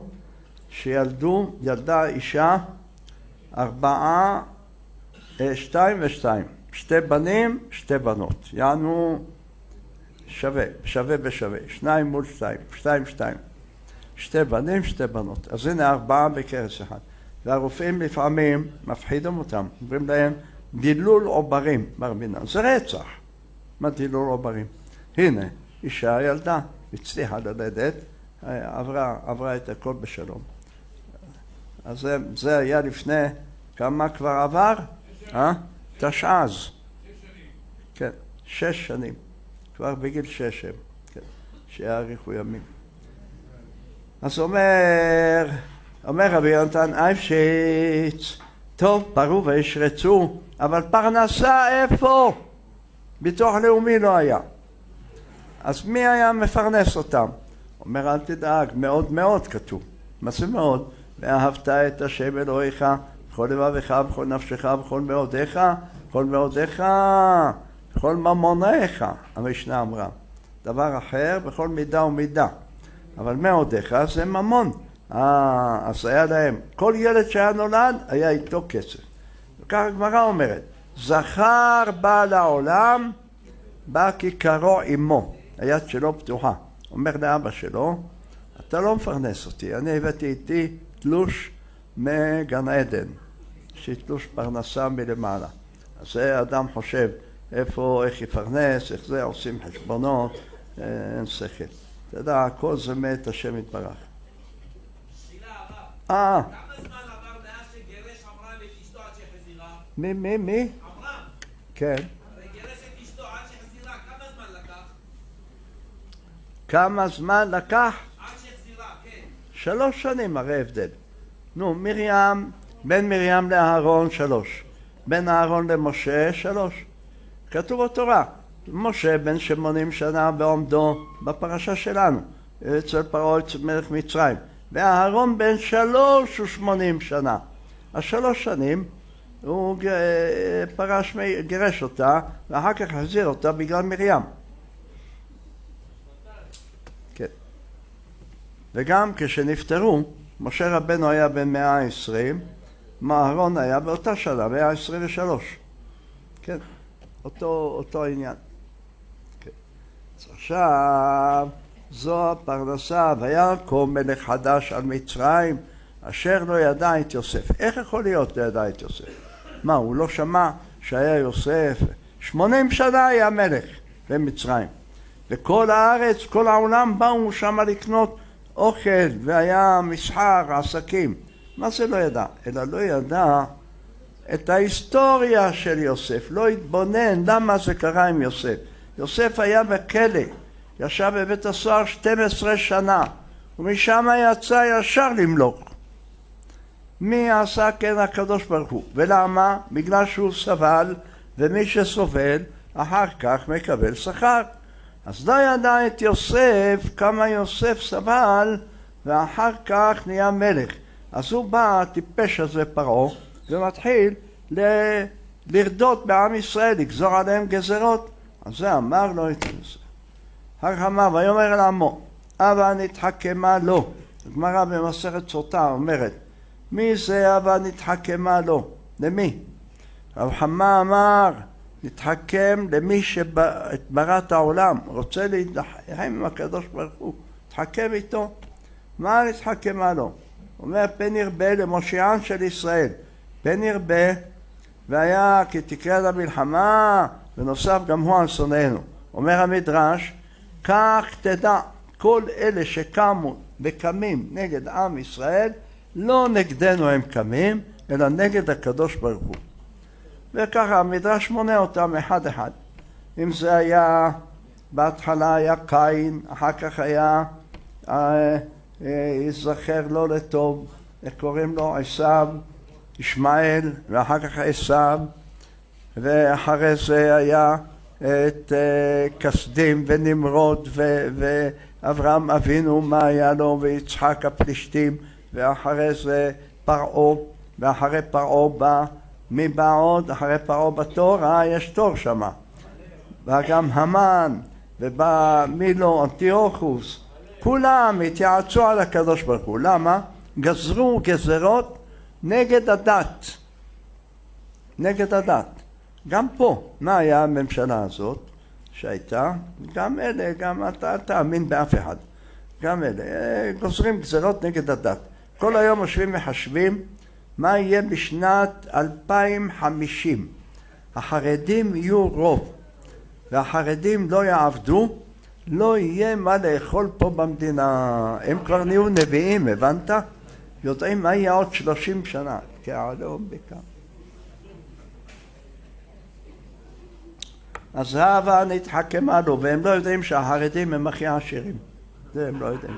ילדה אישה 4, 2 ו2, 2 בנים, 2 בנות, יענו שווה בשווה, 2 מול 2, 2, 2 בנים, 2 בנות. אז הנה 4 בכרס אחד. והרופאים לפעמים מפחידים אותם, אומרים להם דילול עוברים, ברמינה. זה רצח. מה דילול עוברים? הנה, אישה ילדה, הצליחה ללדת, עברה את הכל בשלום. אז זה היה לפני, כמה כבר עבר? תשע"ז. כן, 6 שנים. כבר בגיל 6 הם, כן, שיאריכו ימים. אז אומר רבי יונתן אייבשיץ, טוב, פרו וישרצו, אבל פרנסה איפה? ביטוח לאומי לא היה. אז מי היה מפרנס אותם? אומר, אל תדאג, מאוד מאוד כתוב. מה זה מאוד? ואהבת את השם אלוהיך, בכל לבבך, בכל נפשך, בכל מאודיך, בכל מאודיך, בכל ממונך, המשנה אמרה. דבר אחר, בכל מידה ומידה. אבל מאודיך זה ממון. אז היה להם, כל ילד שהיה נולד, היה איתו כסף. וכך הגמרא אומרת, זכר בא לעולם, בא כיכרו עמו. היד שלו פתוחה. אומר לאבא שלו, אתה לא מפרנס אותי, אני הבאתי איתי תלוש מגן עדן, שתלוש פרנסה מלמעלה. אז זה אדם חושב איפה, איך יפרנס, איך זה, עושים חשבונות, אין שכל. אתה יודע, הכל זה מת השם יתברך. שאלה הרב, כמה זמן עבר מאז שגירש אברהם את אשתו עד שחזירה? מי? אברהם. כן. הרי גירש את אשתו עד שחזירה, כמה זמן לקח? כמה זמן לקח? עד שחזירה, כן. 3 שנים הרי הבדל. נו, מרים, בין מרים לאהרון 3. בין אהרון למשה 3. כתוב בתורה, משה בן 80 שנה בעומדו בפרשה שלנו, אצל פרעה מלך מצרים, ואהרון בן 83 שנה. 3 שנים הוא גירש אותה, ואחר כך החזיר אותה בגלל מרים. כן. וגם כשנפטרו, משה רבנו היה בן 120, אהרון היה באותה שנה, 123. כן, אותו עניין. כן. אז עכשיו, זו הפרנסה, ויקום מלך חדש על מצרים, אשר לא ידע את יוסף. איך יכול להיות לא ידע את יוסף? מה, הוא לא שמע שהיה יוסף? 80 שנה היה מלך במצרים. וכל הארץ, כל העולם באו שם לקנות אוכל, והיה מסחר, עסקים. מה זה לא ידע? אלא לא ידע את ההיסטוריה של יוסף, לא התבונן למה זה קרה עם יוסף. יוסף היה בכלא, ישב בבית הסוהר 12 שנה, ומשם יצא ישר למלוך. מי עשה כן? הקדוש ברוך הוא. ולמה? בגלל שהוא סבל, ומי שסובל אחר כך מקבל שכר. אז לא ידע את יוסף כמה יוסף סבל, ואחר כך נהיה מלך. אז הוא בא, הטיפש הזה פרעה, ומתחיל לרדות בעם ישראל, לגזור עליהם גזרות. אז זה אמר לו את זה. אחר כך אמר, ויאמר אל עמו, הבה נתחכמה לו. הגמרא במסכת סוטה אומרת, מי זה הבה נתחכמה לו? למי? רב חמא אמר, נתחכם למי שברא את העולם, רוצה להתחכם עם הקדוש ברוך הוא, תחכם איתו. מה נתחכמה לו? אומר פן ירבה למושיען של ישראל, פן ירבה, והיה כי תקרא למלחמה, ונוסף גם הוא על שונאינו. אומר המדרש, כך תדע, כל אלה שקמו וקמים נגד עם ישראל, לא נגדנו הם קמים, אלא נגד הקדוש ברוך הוא. וככה המדרש מונה אותם אחד אחד. אם זה היה, בהתחלה היה קין, אחר כך היה יזכר לו לטוב, איך קוראים לו? עשיו, ישמעאל, ואחר כך עשיו, ואחרי זה היה את כסדים ונמרוד ואברהם אבינו מה היה לו, ויצחק הפלישתים, ואחרי זה פרעה, ואחרי פרעה בא, מי בא עוד? אחרי פרעה בתורה יש תור שמה, וגם המן, ובא מילו, אנטיוכוס, כולם התייעצו על הקדוש ברוך הוא. למה? גזרו גזרות נגד הדת. נגד הדת. גם פה, מה היה הממשלה הזאת שהייתה? גם אלה, גם אתה תאמין באף אחד. גם אלה, גוזרים גזרות נגד הדת. כל היום יושבים מחשבים מה יהיה בשנת 2050. החרדים יהיו רוב, והחרדים לא יעבדו, לא יהיה מה לאכול פה במדינה. הם כבר נהיו נביאים, הבנת? יודעים מה יהיה עוד 30 שנה. כעלום בכם. אז הבה נתחכמה לו, והם לא יודעים שהחרדים הם הכי עשירים. זה הם לא יודעים.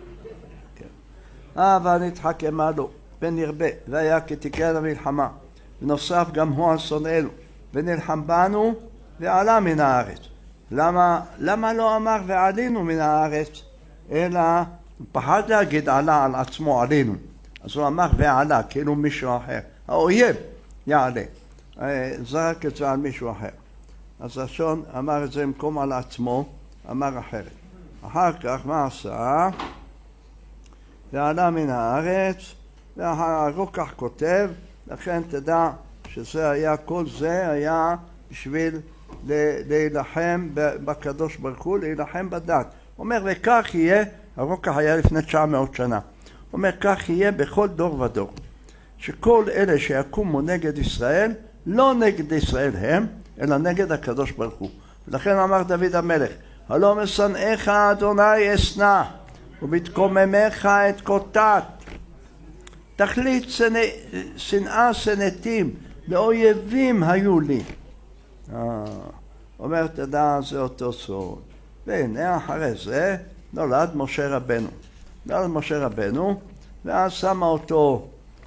הבה נתחכמה לו, פן ירבה, והיה כי תקרא למלחמה. ונוסף גם הוא על שונאינו, ונלחם בנו, ועלה מן הארץ. למה לא אמר ועלינו מן הארץ? אלא הוא פחד להגיד עלה על עצמו, עלינו. אז הוא אמר ועלה, כאילו מישהו אחר. האויב יעלה. זרק את זה על מישהו אחר. אז השון אמר את זה במקום על עצמו, אמר אחרת. אחר כך מה עשה? ועלה מן הארץ, והרוקח כותב, לכן תדע שזה היה, כל זה היה בשביל להילחם בקדוש ברוך הוא, להילחם בדת. אומר וכך יהיה, הרוקח היה לפני 900 שנה. אומר כך יהיה בכל דור ודור. שכל אלה שיקומו נגד ישראל, לא נגד ישראל הם, אלא נגד הקדוש ברוך הוא. ולכן אמר דוד המלך, הלא משנאיך אדוני אשנא, ובתקוממך אתקוטט. תכלית שנאה שנאתים, לאויבים היו לי. אומר תדע זה אותו סוד. והנה אחרי זה נולד משה רבנו. נולד משה רבנו, ואז שמה אותו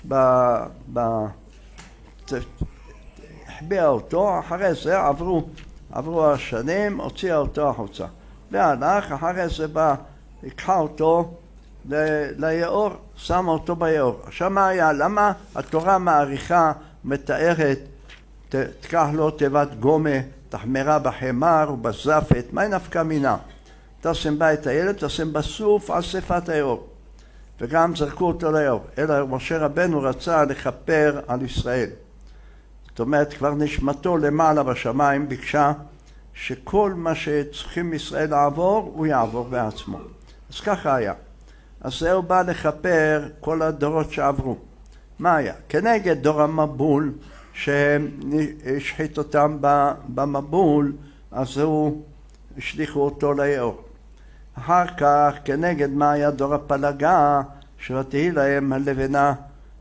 החביאה אותו, אחרי זה עברו השנים, הוציאה אותו החוצה. והלך, אחרי זה בא, לקחה אותו ליאור, שמה אותו ביאור. עכשיו מה היה? למה התורה מעריכה, מתארת, תקח לו תיבת גומה, תחמרה בחמר ובזפת, מה נפקא מינה? תשים בה את הילד, תשים בסוף על שפת היאור. וגם זרקו אותו ליאור. אלא משה רבנו רצה לכפר על ישראל. זאת אומרת, כבר נשמתו למעלה בשמיים ביקשה שכל מה שצריכים ישראל לעבור, הוא יעבור בעצמו. אז ככה היה. אז זהו בא לכפר כל הדורות שעברו. מה היה? כנגד דור המבול, שהשחית אותם במבול, אז הוא השליחו אותו ליאור. אחר כך, כנגד מה היה דור הפלגה, ותהי להם הלבנה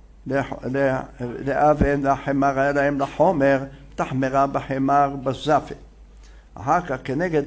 לאבן, והחמר היה להם לחומר, תחמרה בחמר בזפת. אחר כך, כנגד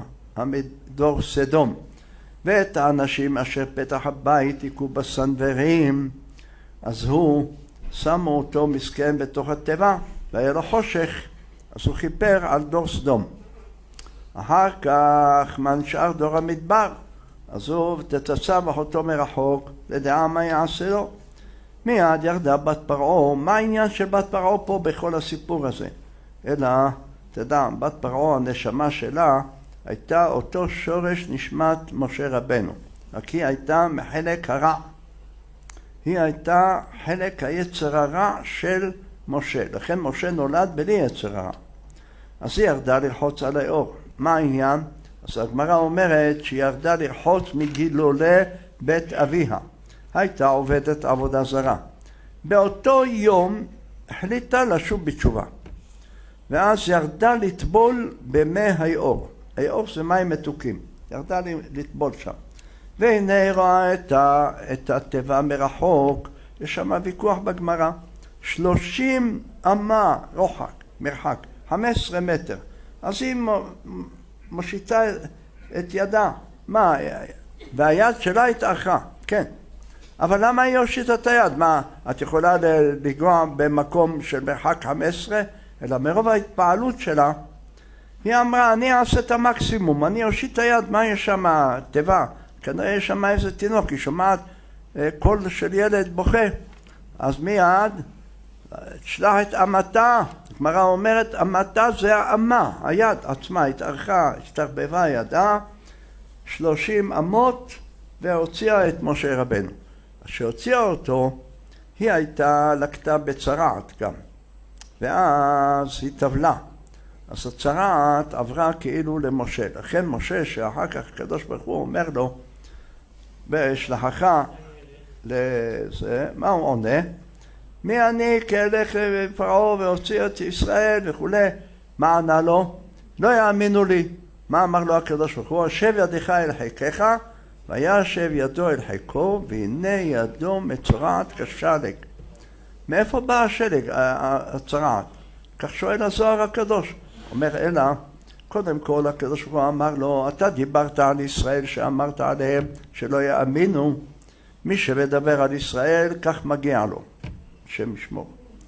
דור סדום, ואת האנשים אשר פתח הבית היכו בסנוורים, אז הוא שמו אותו מסכן בתוך התיבה, והיה לו חושך, אז הוא חיפר על דור סדום. אחר כך, מה נשאר דור המדבר, אז הוא תצמח אותו מרחוק, לדעה מה יעשה לו. מיד ירדה בת פרעה. מה העניין של בת פרעה פה בכל הסיפור הזה? אלא, תדע, בת פרעה, הנשמה שלה, הייתה אותו שורש נשמת משה רבנו. רק היא הייתה מחלק הרע. היא הייתה חלק היצר הרע של משה. לכן משה נולד בלי יצר הרע. אז היא ירדה לרחוץ על האור. מה העניין? אז הגמרא אומרת שהיא ירדה לרחוץ מגילולי בית אביה. הייתה עובדת עבודה זרה. באותו יום החליטה לשוב בתשובה. ואז ירדה לטבול במי היאור. היאור זה מים מתוקים. ירדה לטבול שם. והנה היא רואה את התיבה מרחוק. יש שם ויכוח בגמרא. 30 אמה מרחק. 15 מטר. אז היא מושיטה את ידה. מה? והיד שלה התארכה. כן. אבל למה היא הושיטה את היד? מה? את יכולה לגוע במקום של מרחק 15? אלא מרוב ההתפעלות שלה, היא אמרה, אני אעשה את המקסימום, אני אושיט את היד, מה יש שם? תיבה. כנראה יש שם איזה תינוק, היא שומעת קול של ילד בוכה. אז מיד, תשלח את אמתה. הגמרא אומרת, אמתה זה האמה, היד עצמה התארכה, התערבבה ידה, 30 אמות, והוציאה את משה רבנו. כשהוציאה אותו, היא הייתה לקטה בצרעת גם, ואז היא טבלה. אז הצרעת עברה כאילו למשה. לכן משה, שאחר כך הקדוש ברוך הוא אומר לו, בשלחך לזה, מה הוא עונה? מי אני כאלך לפרעה והוציא את ישראל וכולי. מה ענה לו? לא יאמינו לי. מה אמר לו הקדוש ברוך הוא? שב ידך אל חיקך, וישב ידו אל חיקו, והנה ידו מצורעת כשלג. מאיפה בא השלג, הצרעת? כך שואל הזוהר הקדוש. אומר אלא, קודם כל הקדוש ברוך הוא אמר לו, אתה דיברת על ישראל שאמרת עליהם שלא יאמינו. מי שמדבר על ישראל, כך מגיע לו. שם ישמור.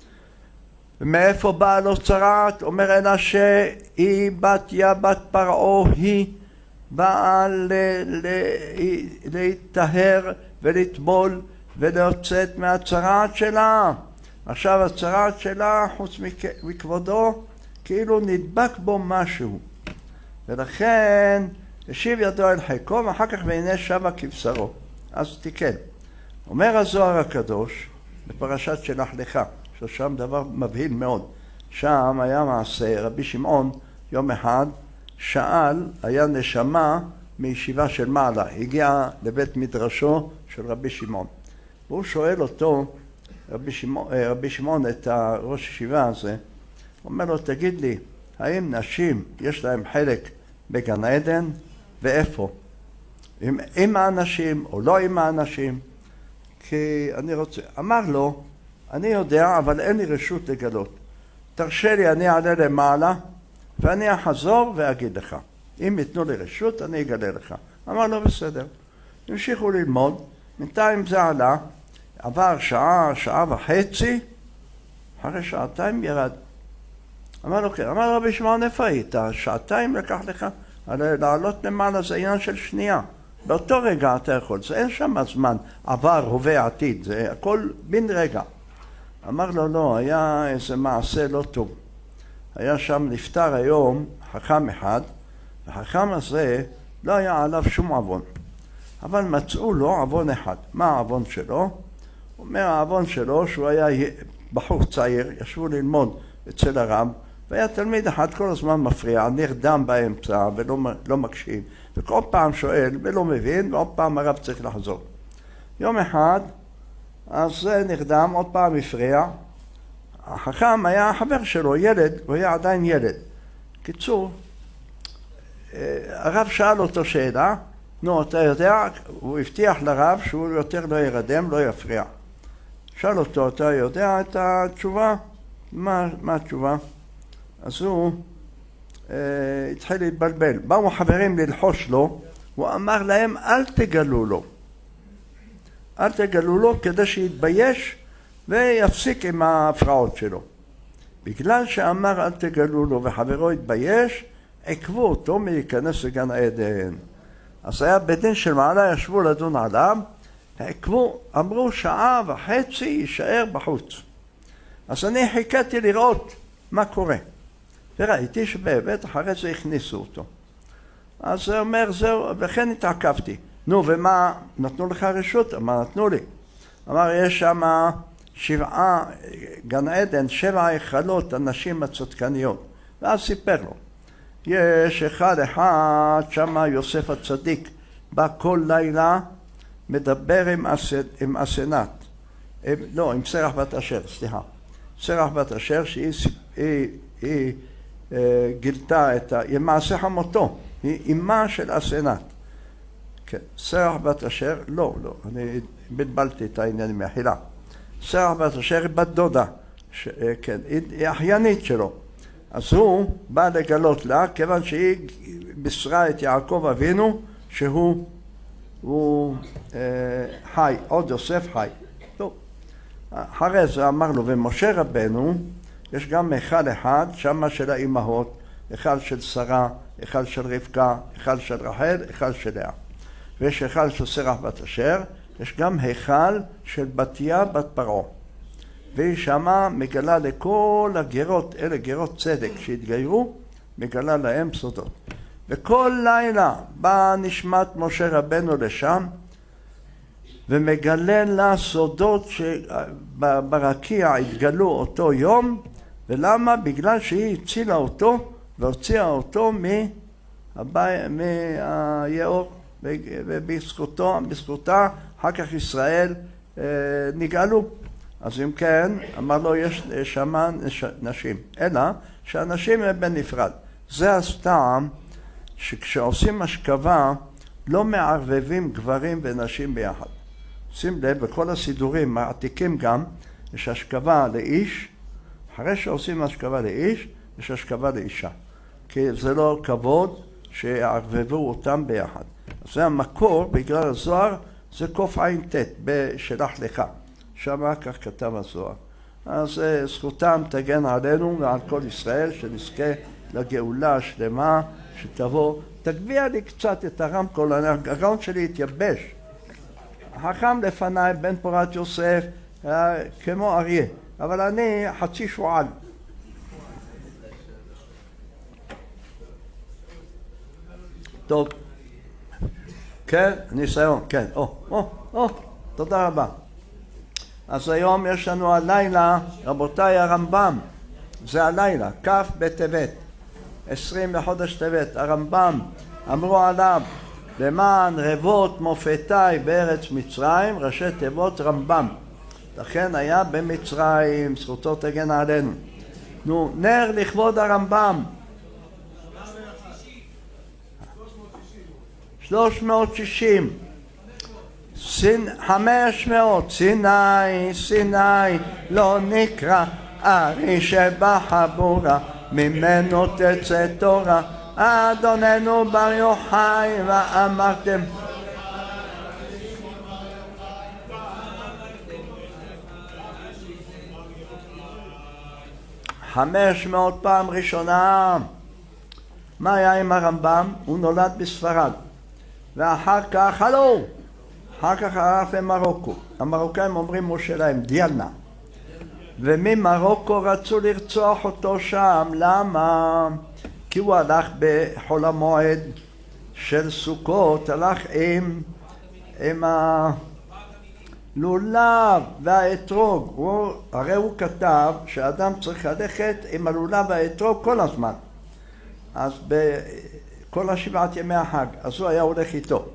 ומאיפה באה לו צרעת? אומר אלא שהיא בת פרעה, היא באה להתטהר ולטבול ולהוצאת מהצרעת שלה. עכשיו הצרעת שלה, חוץ מכבודו, כאילו נדבק בו משהו. ולכן השיב ידו אל חיקו, ואחר כך והנה שבה כבשרו. אז תיקן. אומר הזוהר הקדוש, בפרשת שלח לך, ששם דבר מבהיל מאוד. שם היה מעשה, רבי שמעון יום אחד שאל, היה נשמה מישיבה של מעלה, הגיע לבית מדרשו של רבי שמעון. והוא שואל אותו, רבי שמעון את ראש ישיבה הזה, אומר לו, תגיד לי, האם נשים יש להם חלק בגן עדן ואיפה? עם האנשים או לא עם האנשים? כי אני רוצה, אמר לו, אני יודע אבל אין לי רשות לגלות, תרשה לי, אני אעלה למעלה ואני אחזור ואגיד לך, אם יתנו לי רשות אני אגלה לך. אמר לו בסדר. המשיכו ללמוד, בינתיים זה עלה, עבר שעה, שעה וחצי, אחרי שעתיים ירד. אמר לו כן, אמר רבי שמעון, איפה היית? שעתיים לקח לך? לעלות למעלה זה עניין של שנייה, באותו רגע אתה יכול, זה אין שם זמן, עבר, הווה, עתיד, זה הכל בן רגע. אמר לו לא, היה איזה מעשה לא טוב, היה שם נפטר היום חכם אחד, והחכם הזה לא היה עליו שום עוון, אבל מצאו לו עוון אחד. מה העוון שלו? הוא אומר העוון שלו שהוא היה בחור צעיר, ישבו ללמוד אצל הרב, והיה תלמיד אחד כל הזמן מפריע, נרדם באמצע ולא מקשיב, וכל פעם שואל ולא מבין, ועוד פעם הרב צריך לחזור. יום אחד אז זה נרדם, עוד פעם הפריע, החכם היה החבר שלו, ילד, הוא היה עדיין ילד. קיצור, הרב שאל אותו שאלה, נו אתה יודע, הוא הבטיח לרב שהוא יותר לא ירדם, לא יפריע. שאל אותו, אתה יודע את התשובה? מה התשובה? אז הוא התחיל להתבלבל. באו חברים ללחוש לו, הוא אמר להם אל תגלו לו. אל תגלו לו כדי שיתבייש ויפסיק עם ההפרעות שלו. בגלל שאמר אל תגלו לו וחברו התבייש, עקבו אותו מלהיכנס לגן עדן. אז היה בית דין של מעלה, ישבו לדון עליו, עקבו, אמרו שעה וחצי יישאר בחוץ. אז אני חיכיתי לראות מה קורה. וראיתי שבאמת אחרי זה הכניסו אותו. אז זה אומר זהו, וכן התעכבתי. נו ומה, נתנו לך רשות? מה נתנו לי? אמר יש שם 7 גן עדן, 7 היכלות הנשים הצדקניות. ואז סיפר לו. יש אחד שם יוסף הצדיק, בא כל לילה, מדבר עם אסנת. לא, עם סרח בת אשר, סליחה. סרח בת אשר שהיא גילתה את מעשה חמותו, היא אמה של אסנת. כן, סרח בת אשר, לא, אני בלבלתי את העניין מהחילה. סרח בת אשר היא בת דודה, כן, היא אחיינית שלו. אז הוא בא לגלות לה, כיוון שהיא בישרה את יעקב אבינו, שהוא חי, עוד יוסף חי. טוב, אחרי זה אמר לו, ומשה רבנו, יש גם היכל אחד, שמה של האימהות, היכל של שרה, היכל של רבקה, היכל של רחל, היכל של לאה. ויש היכל של סרח בת אשר, יש גם היכל של בתיה בת פרעה. והיא שמה מגלה לכל הגרות, אלה גרות צדק שהתגיירו, מגלה להם סודות. וכל לילה בא נשמת משה רבנו לשם, ומגלה לה סודות שברקיע התגלו אותו יום. ולמה? בגלל שהיא הצילה אותו והוציאה אותו מהיאור, ובזכותה אחר כך ישראל נגאלו. אז אם כן, אמר לו יש שמה נשים, אלא שהנשים הם בנפרד. זה הסתם שכשעושים השכבה לא מערבבים גברים ונשים ביחד. שים לב, בכל הסידורים העתיקים גם יש השכבה לאיש, אחרי שעושים השכבה לאיש יש השכבה לאישה, כי זה לא כבוד שיערבבו אותם ביחד. אז זה המקור, בגלל הזוהר זה קע"ט בשלח לך, שם כך כתב הזוהר. אז זכותם תגן עלינו ועל כל ישראל, שנזכה לגאולה השלמה שתבוא. תגביה לי קצת את הרמקול, הגרון שלי התייבש. החכם לפניי בן פורת יוסף כמו אריה, אבל אני חצי שועל. טוב, כן, ניסיון, כן, תודה רבה. אז היום יש לנו הלילה, רבותיי, הרמב"ם, זה הלילה, כ' בטבת, 20 לחודש טבת, הרמב"ם, אמרו עליו, למען רבות מופתיי בארץ מצרים, ראשי תיבות רמב"ם. לכן היה במצרים, זכותו תגן עלינו. נו, נר לכבוד הרמב"ם. 360. 500. סיני לא נקרא ארי שבחבורה, ממנו תצא תורה. אדוננו בר יוחאי ואמרתם. חמש מאות פעם ראשונה. מה היה עם הרמב"ם? הוא נולד בספרד ואחר כך הלך למרוקו. המרוקאים אומרים הוא שלהם, דיאלנה, וממרוקו רצו לרצוח אותו שם. למה? כי הוא הלך בחול המועד של סוכות, הלך עם הלולב והאתרוג. הרי הוא כתב שאדם צריך ללכת עם הלולב והאתרוג כל הזמן, אז בכל השבעת ימי החג, אז הוא היה הולך איתו.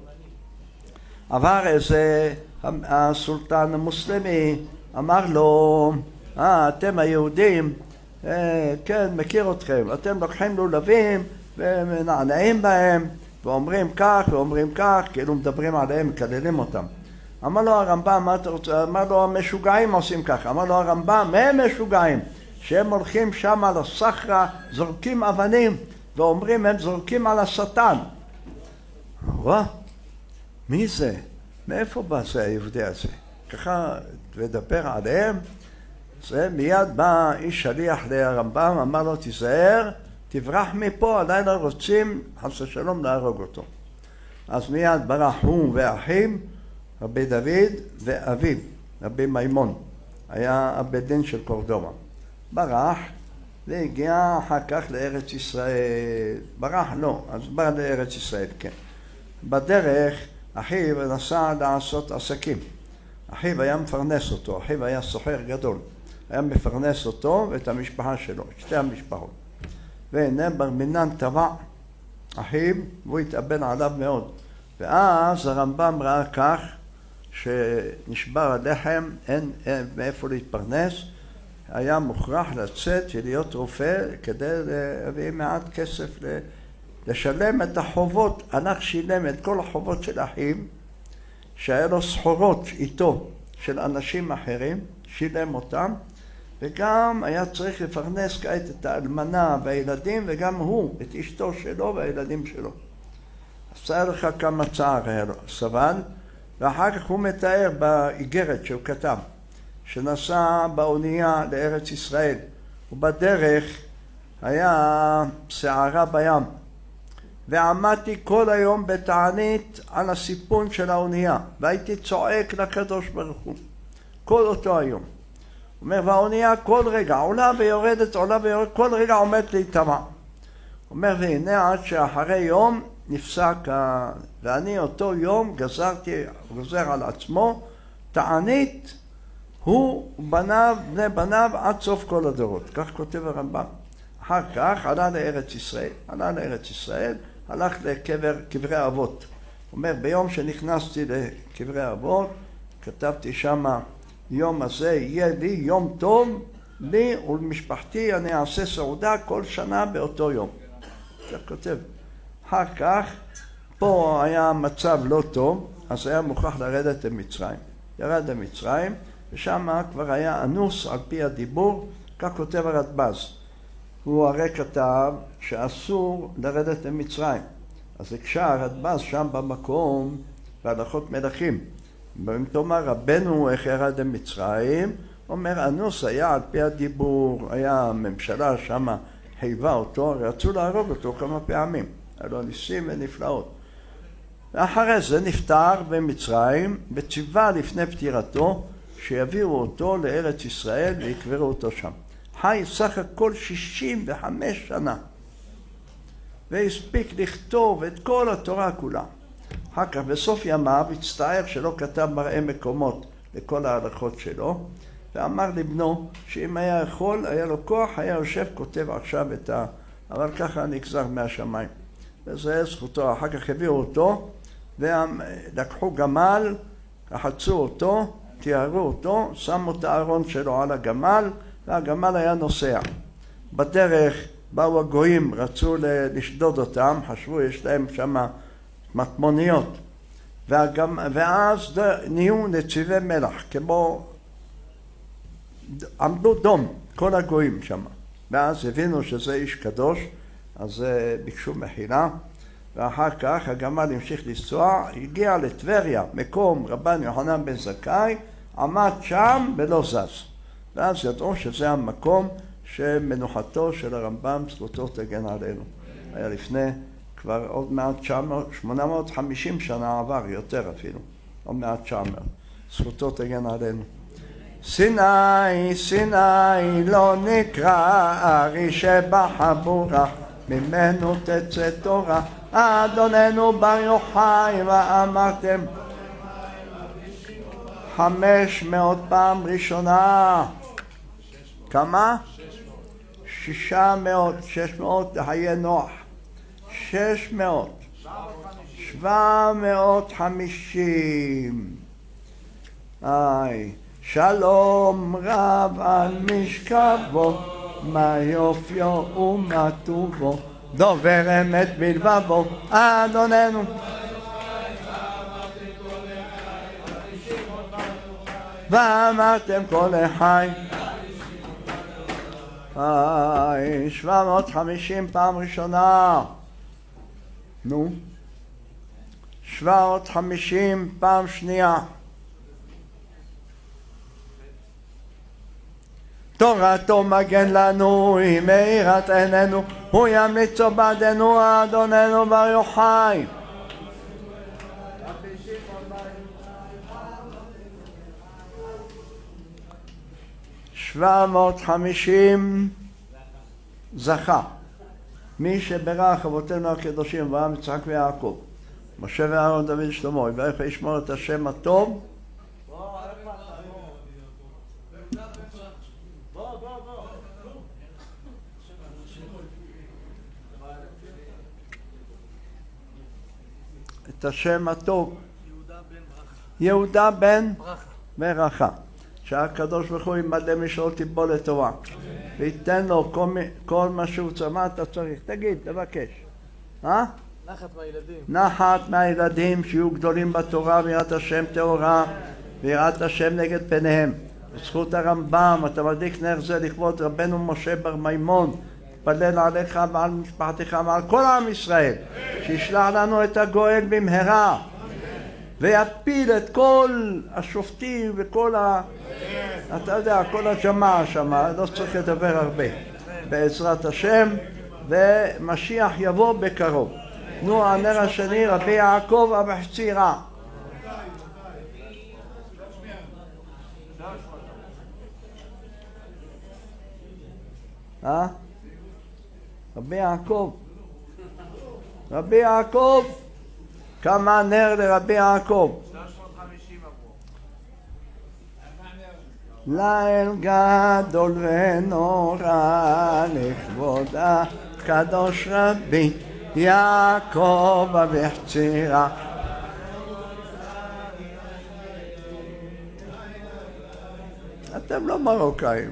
עבר איזה הסולטן המוסלמי, אמר לו, אתם היהודים, כן, מכיר אתכם, אתם לוקחים לולבים ומנענעים בהם ואומרים כך ואומרים כך, כאילו מדברים עליהם, מקללים אותם. אמר לו הרמב"ם, מה אתה רוצה? אמר לו, המשוגעים עושים ככה. אמר לו הרמב"ם, הם משוגעים, שהם הולכים שם על הסחרה, זורקים אבנים ואומרים הם זורקים על השטן. וואה, מי זה? מאיפה בא זה היהודי הזה? ככה לדבר עליהם. זה מיד בא איש שליח לרמב"ם, אמר לו תיזהר, תברח מפה, הלילה רוצים חס ושלום להרוג אותו. אז מיד ברח הוא ואחיו, רבי דוד ואביו, רבי מימון, היה הבית דין של קורדובה. ברח והגיע אחר כך לארץ ישראל. ברח לא, אז בא לארץ ישראל, כן. בדרך אחיו נסע לעשות עסקים. אחיו היה מפרנס אותו, אחיו היה סוחר גדול. היה מפרנס אותו ואת המשפחה שלו, שתי המשפחות. והנה בר מינן טבע אחיו והוא התאבן עליו מאוד. ואז הרמב"ם ראה כך שנשבר הלחם, אין מאיפה להתפרנס, היה מוכרח לצאת ולהיות רופא כדי להביא מעט כסף לשלם את החובות. הלך שילם את כל החובות של אחיו, שהיה לו סחורות איתו של אנשים אחרים, שילם אותם, וגם היה צריך לפרנס כעת את האלמנה והילדים, וגם הוא, את אשתו שלו והילדים שלו. עשה לך כמה צער היה לו, סבל, ואחר כך הוא מתאר באיגרת שהוא כתב, שנסע באונייה לארץ ישראל, ובדרך היה סערה בים, ועמדתי כל היום בתענית על הסיפון של האונייה, והייתי צועק לקדוש ברוך הוא, כל אותו היום. הוא אומר, והאונייה כל רגע עולה ויורדת, כל רגע עומד להיטמע. הוא אומר, והנה עד שאחרי יום נפסק, ואני אותו יום גוזר על עצמו תענית, הוא בניו, בני בניו עד סוף כל הדורות. כך כותב הרמב"ם. אחר כך עלה לארץ ישראל, הלך לקברי אבות. הוא אומר, ביום שנכנסתי לקברי אבות, כתבתי שמה, יום הזה יהיה לי יום טוב, לי ולמשפחתי אני אעשה סעודה כל שנה באותו יום. זה כותב. אחר כך, פה היה מצב לא טוב, אז היה מוכרח לרדת למצרים. ירד למצרים, ושם כבר היה אנוס על פי הדיבור, כך כותב הרדב"ז. הוא הרי כתב שאסור לרדת למצרים. אז הקשה הרדב"ז שם במקום בהלכות מלכים. אם תאמר רבנו איך ירד למצרים, אומר אנוס היה על פי הדיבור, היה ממשלה שם חייבה אותו, רצו להרוג אותו כמה פעמים. היה לו ניסים ונפלאות. ואחרי זה נפטר במצרים, וציווה לפני פטירתו שיביאו אותו לארץ ישראל ויקברו אותו שם. חי סך הכל 65 שנה, והספיק לכתוב את כל התורה כולה. אחר כך בסוף ימיו הצטער שלא כתב מראה מקומות לכל ההלכות שלו, ואמר לבנו שאם היה יכול, היה לו כוח, היה יושב כותב עכשיו אבל ככה נגזר מהשמיים. וזה זכותו. אחר כך הביאו אותו ולקחו גמל, רחצו אותו תיארו אותו, שמו את הארון שלו על הגמל, והגמל היה נוסע. בדרך באו הגויים, רצו לשדוד אותם, חשבו יש להם שם מטמוניות, ואז נהיו נציבי מלח, כמו עמדו דום כל הגויים שם, ואז הבינו שזה איש קדוש, אז ביקשו מחילה, ואחר כך הגמל המשיך לנסוע, הגיע לטבריה, מקום רבן יוחנן בן זכאי, עמד שם ולא זז, ואז ידעו שזה המקום שמנוחתו של הרמב"ם זכותו תגן עלינו. היה לפני כבר עוד מעט 850 שנה עבר, יותר אפילו, עוד מעט 900, זכותו תגן עלינו. סיני, סיני לא נקרא ארי שבחבורה, ממנו תצא תורה, אדוננו בר יוחאי ואמרתם 500 פעם ראשונה. כמה? 600 חיי נוח. 750. שלום רב על משכבו, מה יופיו ומה טובו, דובר אמת בלבבו, אדוננו. ואמרתם כל החי. 750 פעם ראשונה. 750 פעם שנייה. תורתו מגן לנו, היא מאירת עינינו, הוא ימליצו בעדנו, אדוננו בר יוחאי. 750 זכה. מי שברך אבותינו הקדושים, אברהם, יצחק ויעקב, משה ואהרון, דוד שלמה, יברך וישמור את השם הטוב. את השם הטוב. יהודה בן ברכה. שהקדוש ברוך הוא ימלא משאול טיבו לתורה, וייתן לו כל מה שהוא צריך. מה אתה צריך? תגיד, תבקש. נחת מהילדים. נחת מהילדים, שיהיו גדולים בתורה ויראת השם טהורה, ויראת השם נגד פניהם. בזכות הרמב"ם, אתה מדליק נר זה לכבוד רבנו משה בר מימון, תפלל עליך ועל משפחתך ועל כל עם ישראל, שישלח לנו את הגואל במהרה, ויפיל את כל השופטים וכל אתה יודע, כל הג'מעה שם, לא צריך לדבר הרבה, בעזרת השם, ומשיח יבוא בקרוב. נו, הנר השני, רבי יעקב אבוחצירא. רבי יעקב. רבי יעקב. כמה נר לרבי יעקב? 350 עברו. ליל גדול ונורא לכבוד הקדוש רבי יעקב אבוחצירא. אתם לא מרוקאים.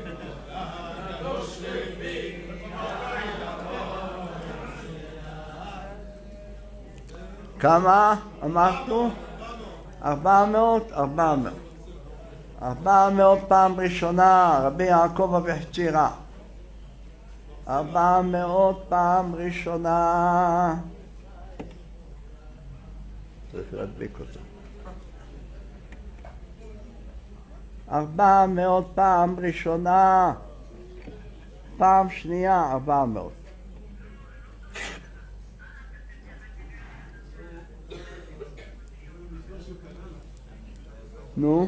כמה אמרנו? 400. 400 פעם ראשונה, רבי יעקב אבוחצירא. 400 פעם ראשונה. צריך להדביק אותו. 400 פעם ראשונה. פעם שנייה 400. נו,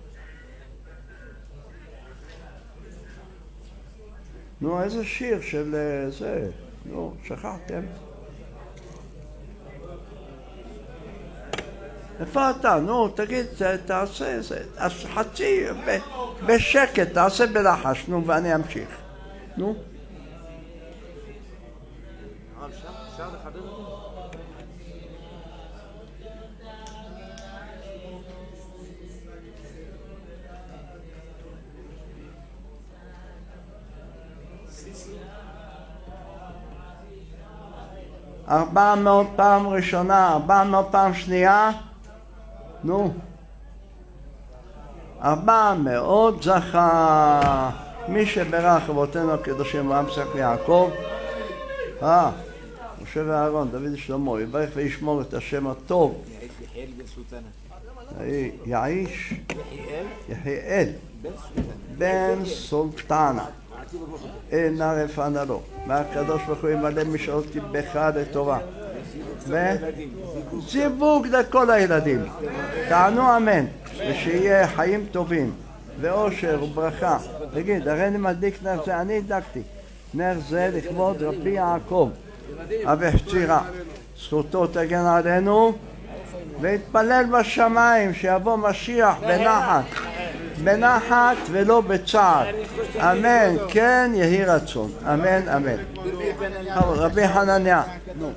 איזה שיר של זה, נו, שכחתם? איפה אתה? נו, תגיד, תעשה זה, חצי, בשקט, תעשה בלחש, נו, ואני אמשיך. נו. אפשר לחבר אותו? 400 פעם ראשונה, 400 פעם שנייה, נו, 400 זכה. מי שברך אבותינו הקדושים אברהם יצחק ויעקב, משה ואהרון, דוד ושלמה, יברך וישמור את השם הטוב. יעיש יחיאל בן סולטנה אינה רפנה לו, והקדוש ברוך הוא ימלא משאלתי בך לתורה וזיווג לכל הילדים. תענו אמן, ושיהיה חיים טובים ואושר וברכה. תגיד, הרי אני מדליק נר זה, אני הדלקתי נר זה לכבוד רבי יעקב אבי חצירה, זכותו תגן עלינו, והתפלל בשמיים שיבוא משיח בנחת, בנחת ולא בצער. אמן, כן יהי רצון. אמן, אמן. רבי חנניה, נו.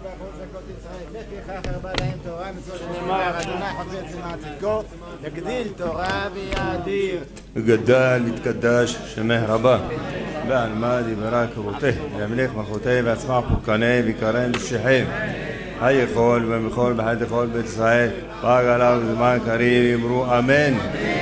יגדיל תורה ויאדיר. גדל יתקדש שמך רבה בעלמא דיברה כבותה וימליך מלכותה ויצמח פורקני ויקרן בשכם היכול ומכל בחד יכול בית ישראל פג עליו זמן קריב אמרו אמן.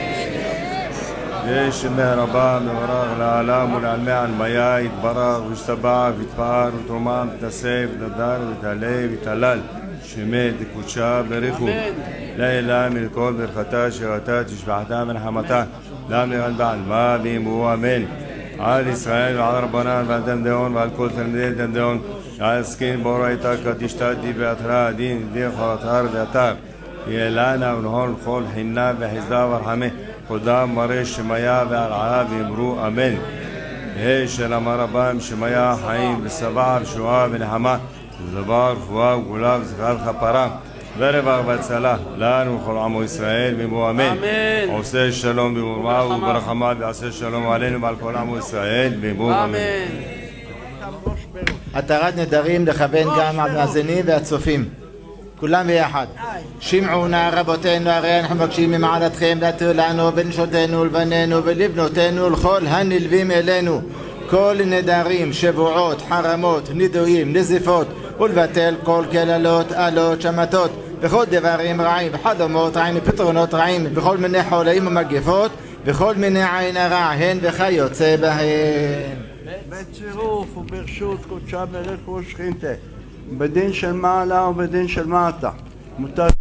שמך רבה מברך לעולם ולעלמי עלמיה יתברך וישתבח ויתפאר ותרומם ותנשא ותנדר ותעלה ותהלל שמי דקודשה בריחו لا إله من كل بركتها شغتها تشبعتها من حمتها لا من بعلمها بيمو أمين على إسرائيل وعلى ربنا بعدم دون وعلى كل تلميذ دم دون على سكين بورايتا كتشتات دي بأطراء دين دي خاطر بأطار يلانا ونهون خول حنا بحزدا ورحمه قدام مريش شمايا بالعاب يمرو أمين هيش لما ربام شمايا حين بالسبع شواب نحما زبار فواق غلاف زغال خبرام ורווח והצלה לנו וכל עמו ישראל במו אמן. עושה שלום במרומה וברחמה ועשה שלום עלינו ועל כל עמו ישראל במו אמן. התרת נדרים לכוון גם המאזינים והצופים כולם ביחד. שמעו נא רבותינו, הרי אנחנו מבקשים ממעלתכם לתת לנו ולנשותינו ולבנינו ולבנותינו ולכל הנלווים אלינו כל נדרים, שבועות, חרמות, נידויים, נזיפות ולבטל כל קללות, עלות, שמתות וכל דברים רעים וחלומות רעים ופתרונות רעים וכל מיני חולאים ומגפות וכל מיני עין הרע הן וכיוצא בהן. בצירוף וברשות קודשה ברך ושכינתה, בדין של מעלה ובדין של מטה. מותר